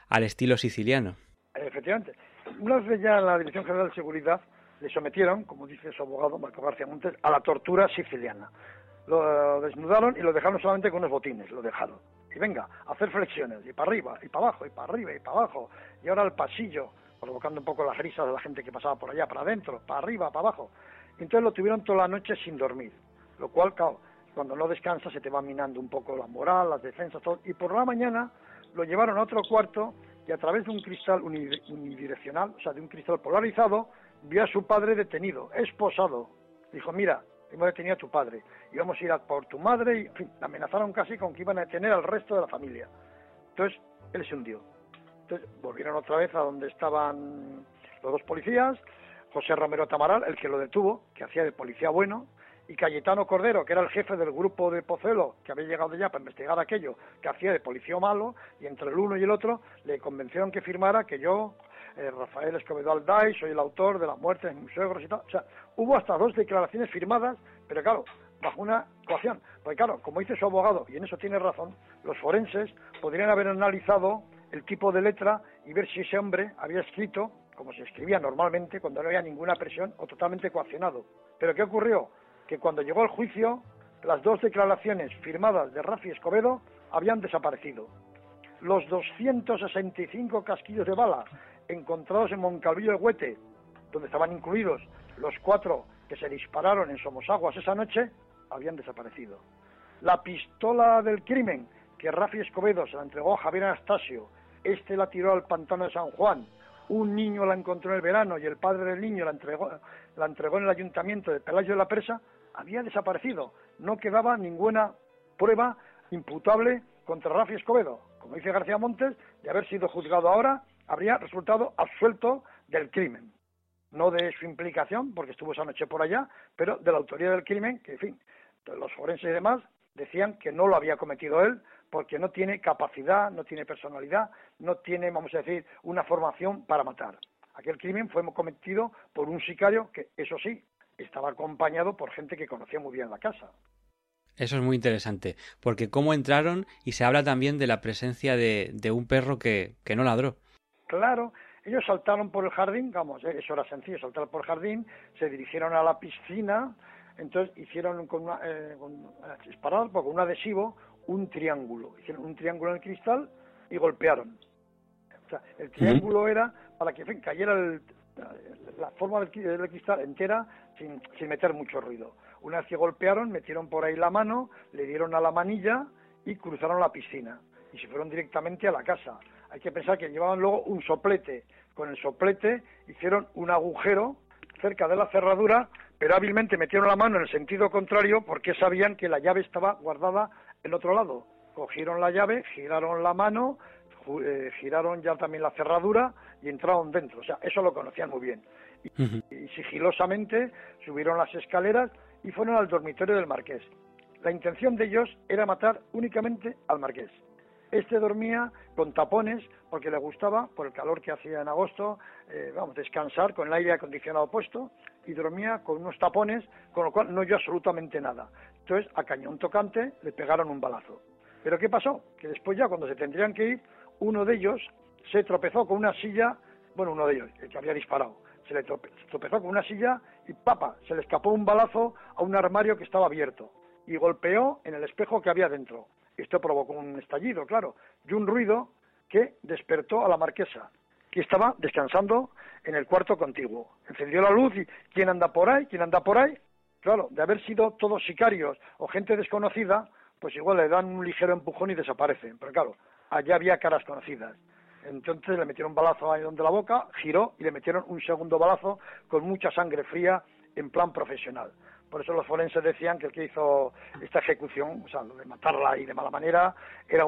al estilo siciliano. Efectivamente. Una vez ya la Dirección General de Seguridad le sometieron, como dice su abogado Marco García Montes, a la tortura siciliana. Lo desnudaron y lo dejaron solamente con unos botines, lo dejaron. Y venga, a hacer flexiones, y para arriba, y para abajo, y para arriba, y para abajo, y ahora al pasillo, provocando un poco las risas de la gente que pasaba por allá, para adentro, para arriba, para abajo. Y entonces lo tuvieron toda la noche sin dormir, lo cual, claro, cuando no descansas se te va minando un poco la moral, las defensas, todo. Y por la mañana lo llevaron a otro cuarto y a través de un cristal unidireccional, o sea, de un cristal polarizado, vio a su padre detenido, esposado. Dijo, mira, hemos detenido a tu padre, y vamos a ir a por tu madre, y en fin, amenazaron casi con que iban a detener al resto de la familia. Entonces, él se hundió. Entonces, volvieron otra vez a donde estaban los dos policías, José Romero Tamaral, el que lo detuvo, que hacía de policía bueno, y Cayetano Cordero, que era el jefe del grupo de Pozuelo, que había llegado ya para investigar aquello, que hacía de policía malo, y entre el uno y el otro le convencieron que firmara que yo, Rafael Escobedo Alday, soy el autor de la muerte de mis suegros y tal. O sea, hubo hasta 2 declaraciones firmadas, pero claro, bajo una coacción. Porque claro, como dice su abogado, y en eso tiene razón, los forenses podrían haber analizado el tipo de letra y ver si ese hombre había escrito como se escribía normalmente cuando no había ninguna presión o totalmente coaccionado. Pero ¿qué ocurrió? Que cuando llegó el juicio, las 2 declaraciones firmadas de Rafi Escobedo habían desaparecido. Los 265 casquillos de bala encontrados en Moncalvillo de Huete, donde estaban incluidos los 4 que se dispararon en Somosaguas esa noche, habían desaparecido. La pistola del crimen que Rafi Escobedo se la entregó a Javier Anastasio, este la tiró al pantano de San Juan, un niño la encontró en el verano y el padre del niño la entregó en el ayuntamiento de Pelayo de la Presa, había desaparecido. No quedaba ninguna prueba imputable contra Rafi Escobedo. Como dice García Montes, de haber sido juzgado ahora, habría resultado absuelto del crimen. No de su implicación, porque estuvo esa noche por allá, pero de la autoría del crimen, que en fin, los forenses y demás decían que no lo había cometido él, porque no tiene capacidad, no tiene personalidad, no tiene, vamos a decir, una formación para matar. Aquel crimen fue cometido por un sicario que, eso sí, estaba acompañado por gente que conocía muy bien la casa. Eso es muy interesante, porque cómo entraron, y se habla también de la presencia de un perro que no ladró. Claro, ellos saltaron por el jardín, vamos, eso era sencillo, saltar por el jardín, se dirigieron a la piscina, entonces hicieron dispararon con un adhesivo un triángulo, hicieron un triángulo en el cristal y golpearon. O sea, el triángulo era para que cayera la forma del cristal entera sin meter mucho ruido. Una vez que golpearon, metieron por ahí la mano, le dieron a la manilla y cruzaron la piscina y se fueron directamente a la casa. Hay que pensar que llevaban luego un soplete. Con el soplete hicieron un agujero cerca de la cerradura, pero hábilmente metieron la mano en el sentido contrario porque sabían que la llave estaba guardada el otro lado. Cogieron la llave, giraron la mano, giraron ya también la cerradura y entraron dentro. O sea, eso lo conocían muy bien. Y sigilosamente subieron las escaleras y fueron al dormitorio del marqués. La intención de ellos era matar únicamente al marqués. Este dormía con tapones porque le gustaba, por el calor que hacía en agosto, descansar con el aire acondicionado puesto, y dormía con unos tapones, con lo cual no oyó absolutamente nada. Entonces, a cañón tocante, le pegaron un balazo. ¿Pero qué pasó? Que después ya, cuando se tendrían que ir, uno de ellos se tropezó con una silla, uno de ellos, el que había disparado, se tropezó con una silla y se le escapó un balazo a un armario que estaba abierto y golpeó en el espejo que había dentro. Esto provocó un estallido, claro, y un ruido que despertó a la marquesa, que estaba descansando en el cuarto contiguo. Encendió la luz y ¿quién anda por ahí? ¿Quién anda por ahí? Claro, de haber sido todos sicarios o gente desconocida, pues igual le dan un ligero empujón y desaparecen. Pero claro, allá había caras conocidas. Entonces le metieron un balazo ahí donde la boca, giró y le metieron un segundo balazo con mucha sangre fría en plan profesional. Por eso los forenses decían que el que hizo esta ejecución, o sea, lo de matarla ahí de mala manera, era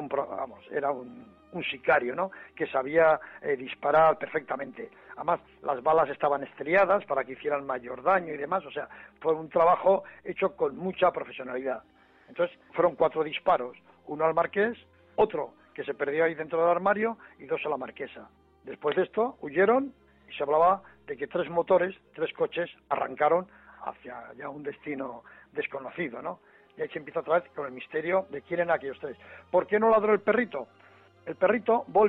un sicario, ¿no?, que sabía disparar perfectamente. Además, las balas estaban estriadas para que hicieran mayor daño y demás, o sea, fue un trabajo hecho con mucha profesionalidad. Entonces, fueron 4 disparos, uno al marqués, otro que se perdió ahí dentro del armario y 2 a la marquesa. Después de esto, huyeron y se hablaba de que 3 coches, arrancaron hacia ya un destino desconocido, ¿no? Y ahí se empieza otra vez con el misterio de quién eran aquellos 3. ¿Por qué no ladró el perrito? El perrito, Boli,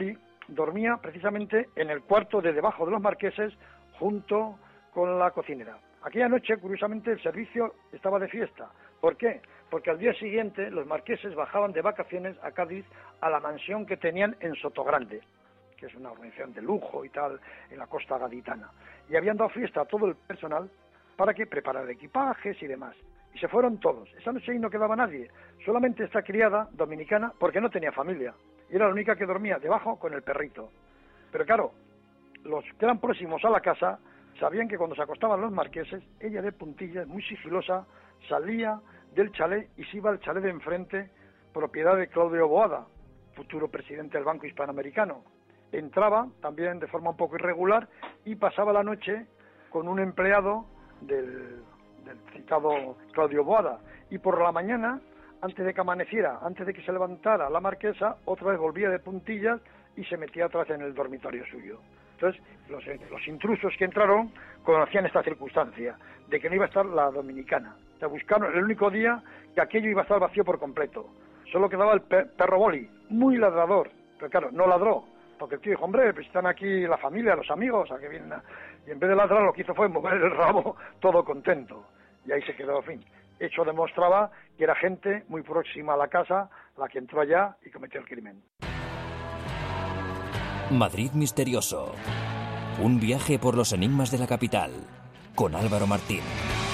dormía precisamente en el cuarto de debajo de los marqueses, junto con la cocinera. Aquella noche, curiosamente, el servicio estaba de fiesta. ¿Por qué? Porque al día siguiente los marqueses bajaban de vacaciones a Cádiz, a la mansión que tenían en Sotogrande, que es una organización de lujo y tal, en la costa gaditana. Y habían dado fiesta a todo el personal para que preparara equipajes y demás. Y se fueron todos. Esa noche ahí no quedaba nadie, solamente esta criada dominicana, porque no tenía familia. Y era la única que dormía debajo con el perrito. Pero claro, los que eran próximos a la casa sabían que cuando se acostaban los marqueses, ella de puntillas, muy sigilosa, salía del chalet y se iba al chalet de enfrente, propiedad de Claudio Boada, futuro presidente del Banco Hispanoamericano. Entraba también de forma un poco irregular y pasaba la noche con un empleado del citado Claudio Boada. Y por la mañana, antes de que amaneciera, antes de que se levantara la marquesa, otra vez volvía de puntillas y se metía atrás en el dormitorio suyo. Entonces, los intrusos que entraron conocían esta circunstancia, de que no iba a estar la dominicana. O sea, buscaron el único día que aquello iba a estar vacío por completo. Solo quedaba el perro Boli, muy ladrador, pero claro, no ladró, porque el tío dijo, hombre, pues están aquí la familia, los amigos, a que vienen y en vez de ladrar lo que hizo fue mover el rabo todo contento. Y ahí se quedó, en fin. Hecho demostraba que era gente muy próxima a la casa la que entró allá y cometió el crimen. Madrid misterioso. Un viaje por los enigmas de la capital, con Álvaro Martín.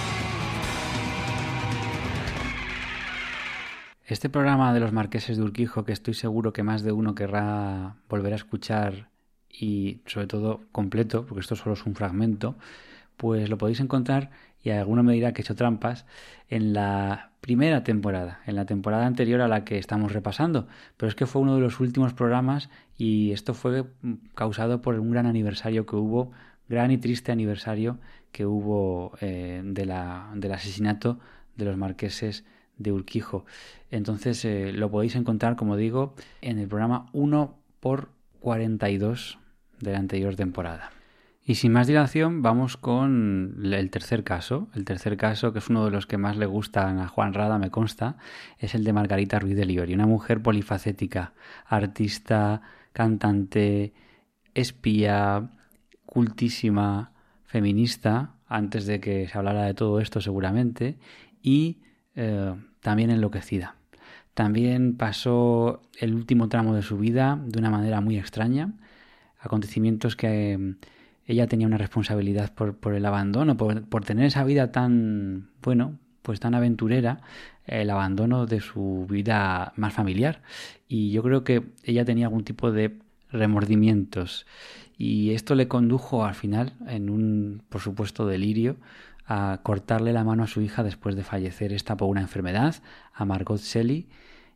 Este programa de los marqueses de Urquijo, que estoy seguro que más de uno querrá volver a escuchar y sobre todo completo, porque esto solo es un fragmento, pues lo podéis encontrar, y alguno me dirá que he hecho trampas, en la primera temporada, en la temporada anterior a la que estamos repasando, pero es que fue uno de los últimos programas y esto fue causado por un gran aniversario que hubo, gran y triste aniversario que hubo del asesinato de los marqueses de Urquijo. Entonces lo podéis encontrar, como digo, en el programa 1/42 de la anterior temporada. Y sin más dilación, vamos con el tercer caso. El tercer caso, que es uno de los que más le gustan a Juan Rada, me consta, es el de Margarita Ruiz de Liori, una mujer polifacética, artista, cantante, espía, cultísima, feminista, antes de que se hablara de todo esto seguramente, y también enloquecida. También pasó el último tramo de su vida de una manera muy extraña, acontecimientos que ella tenía una responsabilidad por el abandono, por tener esa vida tan, bueno, pues tan aventurera, el abandono de su vida más familiar. Y yo creo que ella tenía algún tipo de remordimientos. Y esto le condujo al final, en un, por supuesto, delirio, a cortarle la mano a su hija después de fallecer esta por una enfermedad, a Margot Shelley.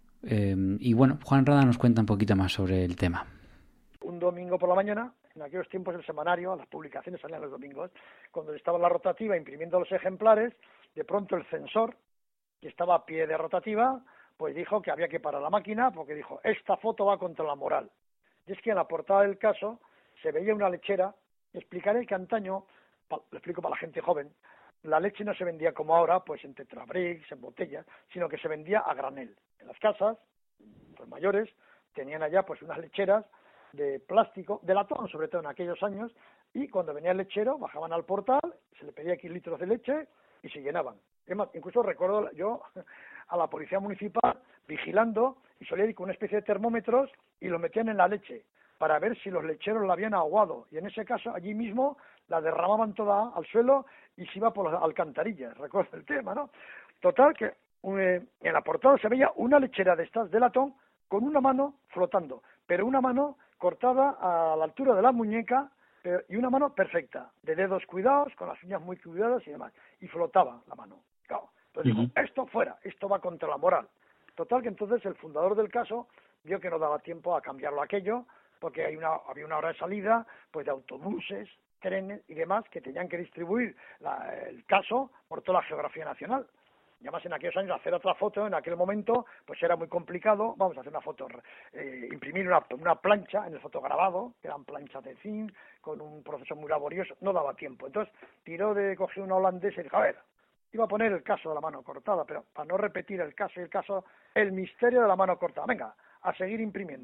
Y bueno, Juan Rada nos cuenta un poquito más sobre el tema. Un domingo por la mañana, en aquellos tiempos el semanario, las publicaciones salían los domingos, cuando estaba la rotativa imprimiendo los ejemplares, de pronto el censor, que estaba a pie de rotativa, pues dijo que había que parar la máquina, porque dijo, esta foto va contra la moral. Y es que en la portada del caso se veía una lechera. Explicaré que antaño, lo explico para la gente joven, la leche no se vendía como ahora, pues en tetrabricks, en botellas, sino que se vendía a granel. En las casas, los mayores, tenían allá pues unas lecheras de plástico, de latón sobre todo en aquellos años, y cuando venía el lechero bajaban al portal, se le pedía 15 litros de leche y se llenaban. Es más, incluso recuerdo yo a la policía municipal vigilando y solía ir con una especie de termómetros y lo metían en la leche para ver si los lecheros la habían aguado, y en ese caso allí mismo la derramaban toda al suelo y se iba por las alcantarillas. Recuerdo el tema, ¿no? Total que en la portada se veía una lechera de estas de latón con una mano flotando, pero una mano cortada a la altura de la muñeca y una mano perfecta, de dedos cuidados, con las uñas muy cuidadas y demás, y flotaba la mano. Claro. Entonces dijo, esto fuera, esto va contra la moral. Total que entonces el fundador del caso vio que no daba tiempo a cambiarlo aquello, porque había una hora de salida pues de autobuses, trenes y demás que tenían que distribuir el caso por toda la geografía nacional. Y además en aquellos años hacer otra foto en aquel momento pues era muy complicado. Vamos a hacer una foto, imprimir una plancha en el fotograbado, que eran planchas de zinc, con un proceso muy laborioso, no daba tiempo. Entonces cogió una holandesa y dijo, a ver, iba a poner el caso de la mano cortada, pero para no repetir el misterio de la mano cortada, venga, a seguir imprimiendo.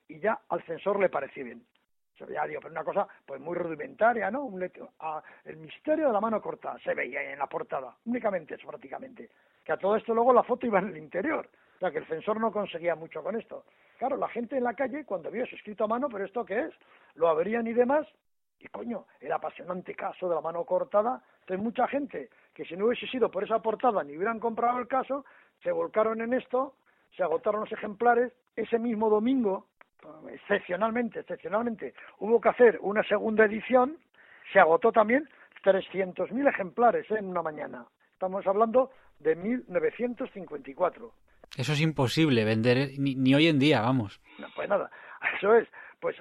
y ya al censor le pareció bien. Ya digo, pero una cosa pues muy rudimentaria, ¿no? El misterio de la mano cortada se veía en la portada, únicamente eso prácticamente. Que a todo esto luego la foto iba en el interior, o sea que el censor no conseguía mucho con esto. Claro, la gente en la calle cuando vio eso escrito a mano, ¿pero esto qué es? Lo abrían y demás, y coño, el apasionante caso de la mano cortada. Entonces mucha gente que si no hubiese sido por esa portada ni hubieran comprado el caso, se volcaron en esto, se agotaron los ejemplares. Ese mismo domingo, excepcionalmente, hubo que hacer una segunda edición, se agotó también 300.000 ejemplares en una mañana. Estamos hablando de 1954. Eso es imposible vender, ni hoy en día, vamos. No, pues nada, eso es, pues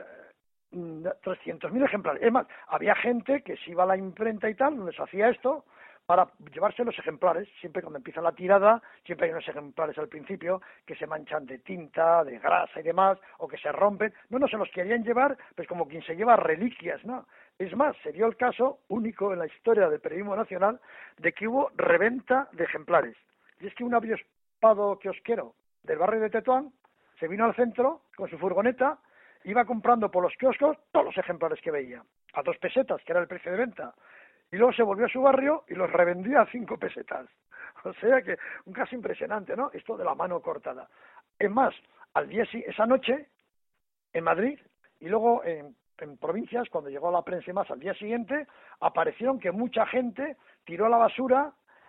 300.000 ejemplares. Es más, había gente que se iba a la imprenta y tal, donde se hacía esto, para llevarse los ejemplares. Siempre cuando empieza la tirada, siempre hay unos ejemplares al principio que se manchan de tinta, de grasa y demás, o que se rompen. No se los querían llevar, pues como quien se lleva reliquias, ¿no? Es más, se dio el caso único en la historia del periodismo nacional de que hubo reventa de ejemplares. Y es que un avispado kiosquero del barrio de Tetuán se vino al centro con su furgoneta, iba comprando por los kioscos todos los ejemplares que veía, a 2 pesetas, que era el precio de venta. Y luego se volvió a su barrio y los revendía a 5 pesetas. O sea que un caso impresionante, ¿no? Esto de la mano cortada. Es más, esa noche, en Madrid, y luego en provincias, cuando llegó la prensa y más, al día siguiente, aparecieron que mucha gente tiró a la basura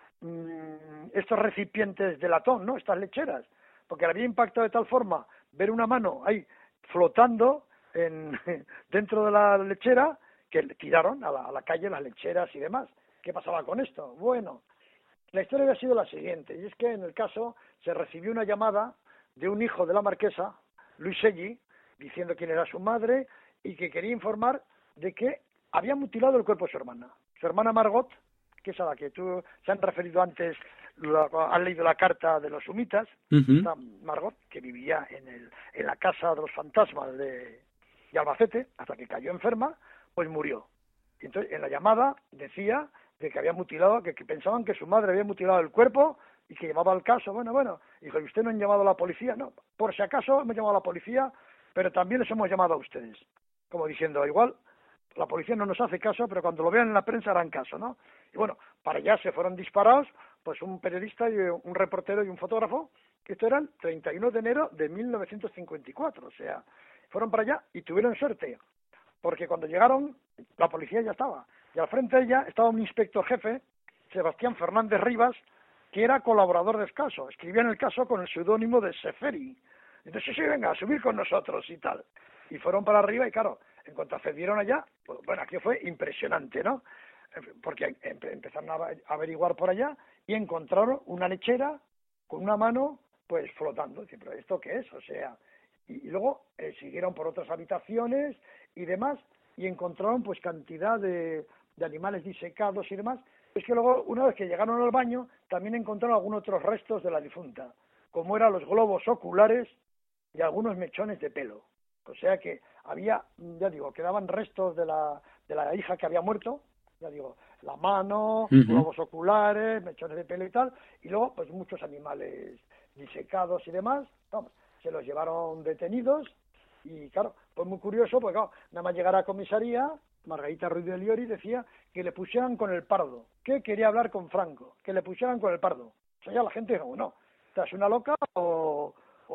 estos recipientes de latón, ¿no? Estas lecheras, porque le había impactado de tal forma ver una mano ahí flotando dentro de la lechera, que tiraron a la calle las lecheras y demás. ¿Qué pasaba con esto? Bueno, la historia había sido la siguiente, y es que en el caso se recibió una llamada de un hijo de la marquesa, Luis Segui, diciendo quién era su madre y que quería informar de que había mutilado el cuerpo de su hermana Margot, que es a la que tú se han referido antes, han leído la carta de los sumitas. Esta Margot, que vivía en la casa de los fantasmas de Albacete, hasta que cayó enferma, pues murió. Y entonces en la llamada decía de que había mutilado, que pensaban que su madre había mutilado el cuerpo y que llevaba el caso. Bueno, dijo, ¿y usted no han llamado a la policía? No, por si acaso hemos llamado a la policía, pero también les hemos llamado a ustedes. Como diciendo, igual la policía no nos hace caso, pero cuando lo vean en la prensa harán caso, ¿no? Y bueno, para allá se fueron disparados, pues un periodista y un reportero y un fotógrafo, que esto era el 31 de enero de 1954, o sea, fueron para allá y tuvieron suerte, porque cuando llegaron, la policía ya estaba, y al frente de ella estaba un inspector jefe, Sebastián Fernández Rivas, que era colaborador del caso, escribía en el caso con el seudónimo de Seferi. Entonces, sí, venga, a subir con nosotros y tal. Y fueron para arriba y claro, en cuanto accedieron allá, pues, bueno, aquí fue impresionante, ¿no? Porque empezaron a averiguar por allá y encontraron una lechera con una mano, pues, flotando. ¿Pero esto qué es? O sea, y luego siguieron por otras habitaciones y demás y encontraron, pues, cantidad de animales disecados y demás. Es que luego, una vez que llegaron al baño, también encontraron algunos otros restos de la difunta, como eran los globos oculares y algunos mechones de pelo. O sea que había, ya digo, quedaban restos de la hija que había muerto, ya digo, la mano, globos oculares, mechones de pelo y tal, y luego pues muchos animales disecados y demás, vamos, se los llevaron detenidos y claro, pues muy curioso, porque claro, nada más llegar a comisaría, Margarita Ruiz de Liori decía que le pusieran con el pardo, que quería hablar con Franco, que le pusieran con el pardo. O sea, ya la gente dijo, no, ¿estás una loca o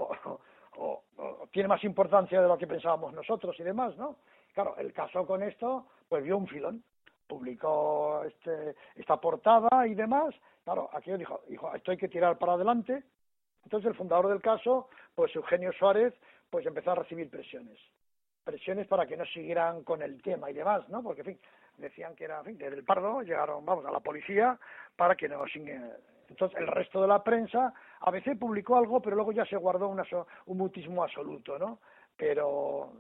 tiene más importancia de lo que pensábamos nosotros y demás, ¿no? Claro, el caso con esto, pues vio un filón, publicó esta portada y demás, claro, aquello dijo, esto hay que tirar para adelante. Entonces el fundador del caso, pues Eugenio Suárez, pues empezó a recibir presiones para que no siguieran con el tema y demás, ¿no? Porque, en fin, decían que era, en fin, desde el Pardo llegaron, vamos, a la policía para que no siguieran. Entonces el resto de la prensa a veces publicó algo, pero luego ya se guardó un mutismo absoluto, ¿no? Pero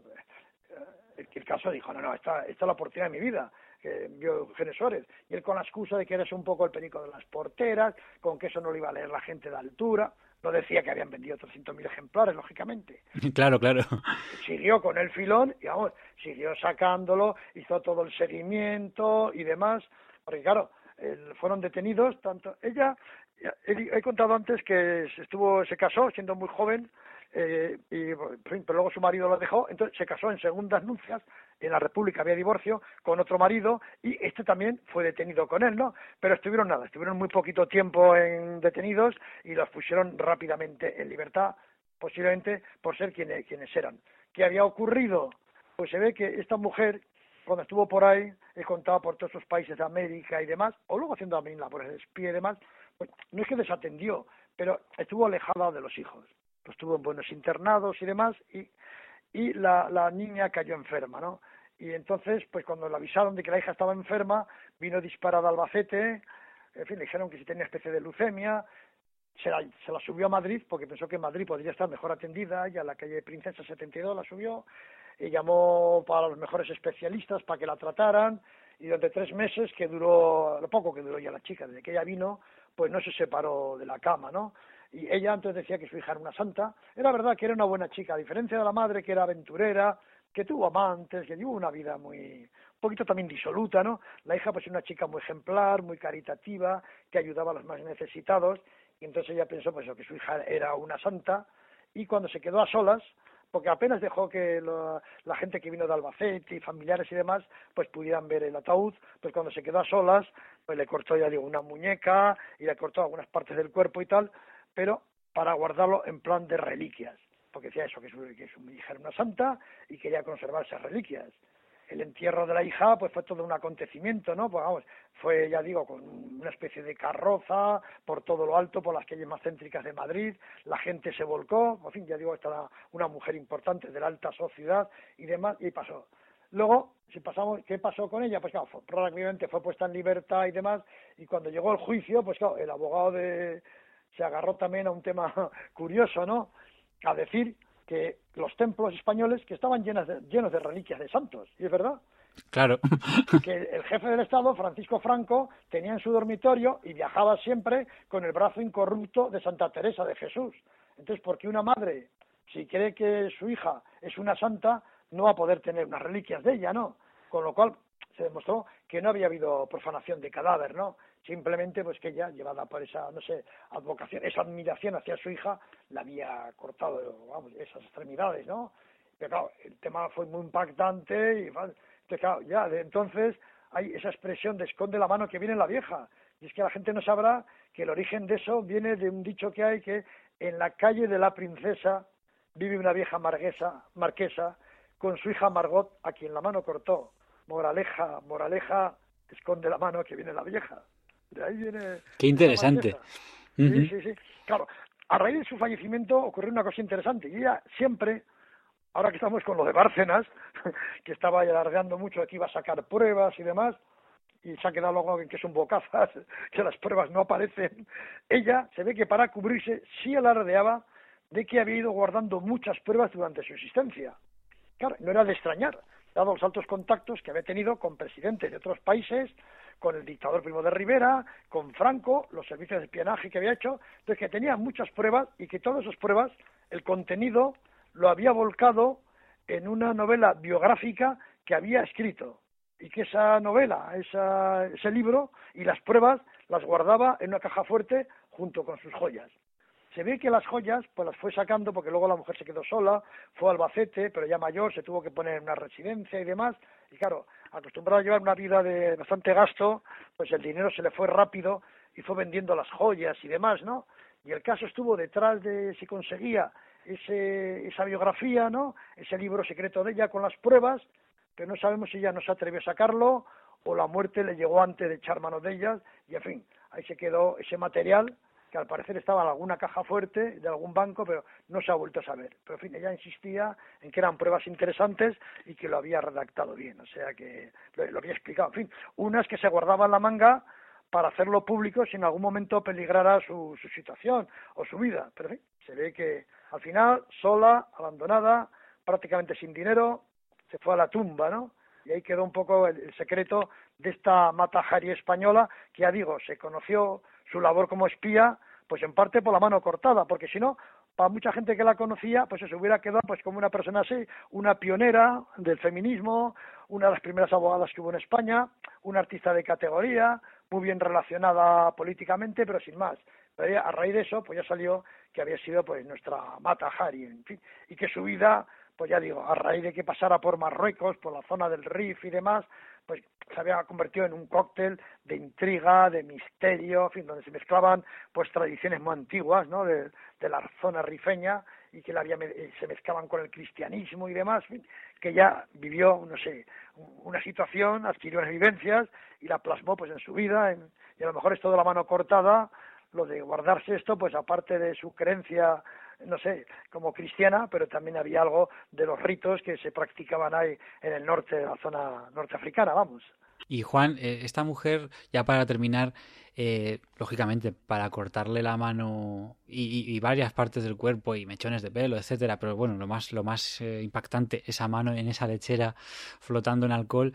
el caso dijo, no, esta es la oportunidad de mi vida, que vio Eugenio Suárez, y él con la excusa de que eres un poco el perico de las porteras, con que eso no lo iba a leer la gente de altura, no decía que habían vendido 300.000 ejemplares, lógicamente. Claro. Siguió con el filón y, vamos, siguió sacándolo, hizo todo el seguimiento y demás, porque claro, fueron detenidos, tanto ella, he contado antes que se casó siendo muy joven pero luego su marido la dejó, entonces se casó en segundas nupcias, en la República había divorcio, con otro marido, y este también fue detenido con él, ¿no? Pero estuvieron muy poquito tiempo detenidos y los pusieron rápidamente en libertad, posiblemente por ser quienes eran. ¿Qué había ocurrido? Pues se ve que esta mujer, cuando estuvo por ahí, contaba por todos esos países de América y demás, o luego haciendo también labores de espía y demás, pues no es que desatendió, pero estuvo alejada de los hijos. Pues estuvo en buenos internados y demás, y la niña cayó enferma, ¿no? Y entonces, pues cuando le avisaron de que la hija estaba enferma, vino disparada a Albacete, en fin, le dijeron que si tenía una especie de leucemia, se la subió a Madrid, porque pensó que en Madrid podría estar mejor atendida, y a la calle Princesa 72 la subió, y llamó para los mejores especialistas para que la trataran, y durante 3 meses, lo poco que duró ya la chica, desde que ella vino, pues no se separó de la cama, ¿no? Y ella antes decía que su hija era una santa. Era verdad que era una buena chica, a diferencia de la madre, que era aventurera, que tuvo amantes, que tuvo una vida un poquito también disoluta, ¿no? La hija pues era una chica muy ejemplar, muy caritativa, que ayudaba a los más necesitados, y entonces ella pensó pues que su hija era una santa, y cuando se quedó a solas, porque apenas dejó que la gente que vino de Albacete y familiares y demás, pues pudieran ver el ataúd, pues cuando se quedó a solas, pues le cortó, ya digo, una muñeca, y le cortó algunas partes del cuerpo y tal, pero para guardarlo en plan de reliquias, porque decía eso, que su hija era una santa y quería conservar esas reliquias. El entierro de la hija pues fue todo un acontecimiento, ¿no? Pues vamos, fue, ya digo, con una especie de carroza por todo lo alto, por las calles más céntricas de Madrid, la gente se volcó, en fin, ya digo, esta era una mujer importante de la alta sociedad y demás, y pasó. Luego, ¿qué pasó con ella? Pues claro, probablemente fue puesta en libertad y demás, y cuando llegó el juicio, pues claro, el abogado se agarró también a un tema curioso, ¿no? A decir que los templos españoles que estaban llenos de reliquias de santos, y es verdad. Claro. Que el jefe del Estado, Francisco Franco, tenía en su dormitorio y viajaba siempre con el brazo incorrupto de Santa Teresa de Jesús. Entonces, ¿por qué una madre, si cree que su hija es una santa, no va a poder tener unas reliquias de ella, ¿no? Con lo cual se demostró que no había habido profanación de cadáver, ¿no? Simplemente pues que ella, llevada por esa, no sé, advocación, esa admiración hacia su hija, la había cortado, vamos, esas extremidades, ¿no? Pero claro, el tema fue muy impactante y entonces, claro, ya de entonces hay esa expresión de esconde la mano que viene la vieja. Y es que la gente no sabrá que el origen de eso viene de un dicho que hay que en la calle de la Princesa vive una vieja marquesa con su hija Margot, a quien la mano cortó. Moraleja, esconde la mano que viene la vieja. De ahí viene... Qué interesante. Sí. Claro, a raíz de su fallecimiento ocurrió una cosa interesante. Y ella siempre, ahora que estamos con lo de Bárcenas, que estaba alardeando mucho, que iba a sacar pruebas y demás, y se ha quedado luego en que son bocazas, que las pruebas no aparecen, ella se ve que para cubrirse sí alardeaba de que había ido guardando muchas pruebas durante su existencia. Claro, no era de extrañar, dado los altos contactos que había tenido con presidentes de otros países, con el dictador Primo de Rivera, con Franco, los servicios de espionaje que había hecho, entonces que tenía muchas pruebas y que todas esas pruebas, el contenido lo había volcado en una novela biográfica que había escrito, y que esa novela, ese libro y las pruebas las guardaba en una caja fuerte junto con sus joyas. Se ve que las joyas pues las fue sacando porque luego la mujer se quedó sola, fue a Albacete, pero ya mayor, se tuvo que poner en una residencia y demás, y claro, acostumbrado a llevar una vida de bastante gasto, pues el dinero se le fue rápido y fue vendiendo las joyas y demás, ¿no? Y el caso estuvo detrás de si conseguía esa biografía, ¿no? Ese libro secreto de ella con las pruebas, pero no sabemos si ella no se atrevió a sacarlo o la muerte le llegó antes de echar mano de ellas, y en fin, ahí se quedó ese material que al parecer estaba en alguna caja fuerte de algún banco, pero no se ha vuelto a saber. Pero en fin, ella insistía en que eran pruebas interesantes y que lo había redactado bien, o sea que lo había explicado. En fin, unas que se guardaban en la manga para hacerlo público si en algún momento peligrara su situación o su vida. Pero en fin, se ve que al final, sola, abandonada, prácticamente sin dinero, se fue a la tumba, ¿no? Y ahí quedó un poco el secreto de esta Mata Hari española, que ya digo, se conoció su labor como espía, pues en parte por la mano cortada, porque si no, para mucha gente que la conocía, pues se hubiera quedado pues como una persona así, una pionera del feminismo, una de las primeras abogadas que hubo en España, una artista de categoría, muy bien relacionada políticamente, pero sin más. A raíz de eso, pues ya salió que había sido pues nuestra Mata Hari, en fin, y que su vida, pues ya digo, a raíz de que pasara por Marruecos, por la zona del Rif y demás, pues se había convertido en un cóctel de intriga, de misterio, en fin, donde se mezclaban pues tradiciones muy antiguas, ¿no?, de la zona rifeña, y que se mezclaban con el cristianismo y demás, en fin, que ya vivió, no sé, una situación, adquirió unas vivencias y la plasmó pues en su vida, y a lo mejor es todo la mano cortada, lo de guardarse esto, pues aparte de su creencia, no sé, como cristiana, pero también había algo de los ritos que se practicaban ahí en el norte de la zona norteafricana, vamos. Y Juan, esta mujer, ya para terminar, lógicamente, para cortarle la mano y varias partes del cuerpo y mechones de pelo, etcétera, pero bueno, lo más impactante, esa mano en esa lechera flotando en alcohol,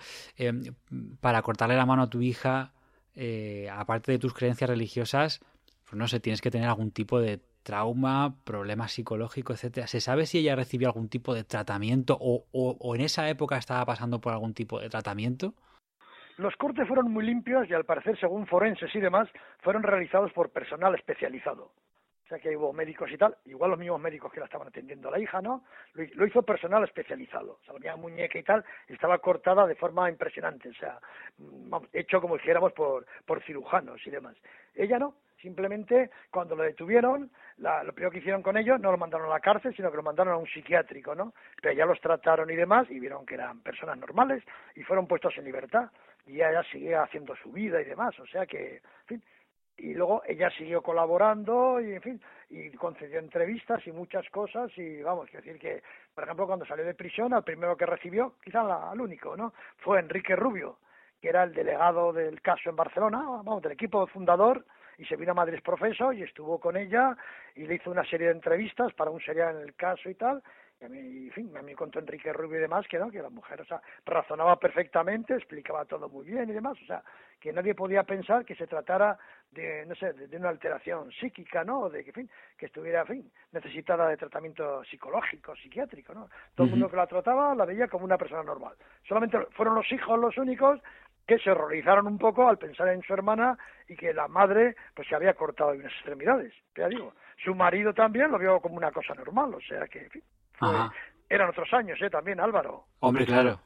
para cortarle la mano a tu hija, aparte de tus creencias religiosas, pues no sé, tienes que tener algún tipo de trauma, problemas psicológicos, etcétera. ¿Se sabe si ella recibió algún tipo de tratamiento o en esa época estaba pasando por algún tipo de tratamiento? Los cortes fueron muy limpios y al parecer, según forenses y demás, fueron realizados por personal especializado. O sea que hubo médicos y tal, igual los mismos médicos que la estaban atendiendo a la hija, ¿no? Lo hizo personal especializado. O sea, la muñeca y tal estaba cortada de forma impresionante, o sea, hecho como dijéramos por cirujanos y demás. Ella no, simplemente cuando lo detuvieron, lo primero que hicieron con ellos, no lo mandaron a la cárcel, sino que lo mandaron a un psiquiátrico, ¿no? Pero ya los trataron y demás, y vieron que eran personas normales, y fueron puestos en libertad. Y ella seguía haciendo su vida y demás, o sea que, en fin, y luego ella siguió colaborando y, en fin, y concedió entrevistas y muchas cosas, y vamos, quiero decir que, por ejemplo, cuando salió de prisión, al primero que recibió, quizás al único, ¿no?, fue Enrique Rubio, que era el delegado del caso en Barcelona, vamos, del equipo fundador, y se vino a Madrid profeso y estuvo con ella y le hizo una serie de entrevistas para un serial en el caso y tal. Y a mí, en fin, a mí contó Enrique Rubio y demás que no, que la mujer, o sea, razonaba perfectamente, explicaba todo muy bien y demás, o sea, que nadie podía pensar que se tratara de, no sé, de una alteración psíquica, ¿no?, o de que, en fin, que estuviera, en fin, necesitada de tratamiento psicológico, psiquiátrico, ¿no? Todo el mundo que la trataba la veía como una persona normal. Solamente fueron los hijos los únicos que se horrorizaron un poco al pensar en su hermana y que la madre pues se había cortado de unas extremidades. Ya digo, su marido también lo vio como una cosa normal, o sea que, en fin, eran otros años, también, Álvaro. Hombre, claro.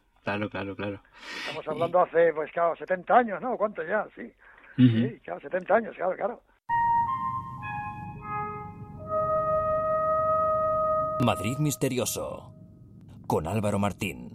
Estamos hablando hace, pues claro, 70 años, ¿no? ¿Cuánto ya? Sí. Sí, claro, 70 años, claro. Madrid Misterioso, con Álvaro Martín.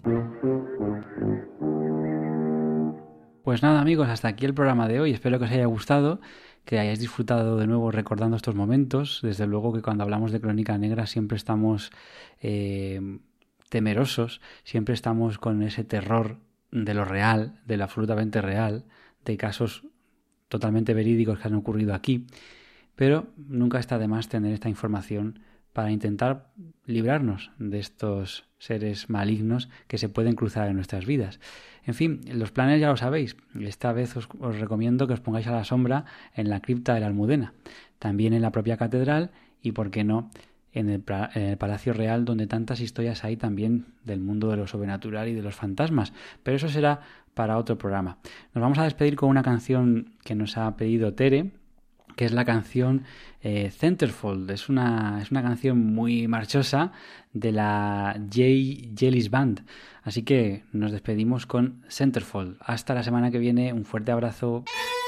Pues nada, amigos, hasta aquí el programa de hoy. Espero que os haya gustado, que hayáis disfrutado de nuevo recordando estos momentos. Desde luego que cuando hablamos de Crónica Negra siempre estamos temerosos, siempre estamos con ese terror de lo real, de lo absolutamente real, de casos totalmente verídicos que han ocurrido aquí. Pero nunca está de más tener esta información para intentar librarnos de estos seres malignos que se pueden cruzar en nuestras vidas. En fin, los planes ya lo sabéis. Esta vez os recomiendo que os pongáis a la sombra en la cripta de la Almudena, también en la propia catedral y, por qué no, en el Palacio Real, donde tantas historias hay también del mundo de lo sobrenatural y de los fantasmas. Pero eso será para otro programa. Nos vamos a despedir con una canción que nos ha pedido Tere, que es la canción Centerfold. Es una canción muy marchosa de la Jellies Band. Así que nos despedimos con Centerfold. Hasta la semana que viene. Un fuerte abrazo.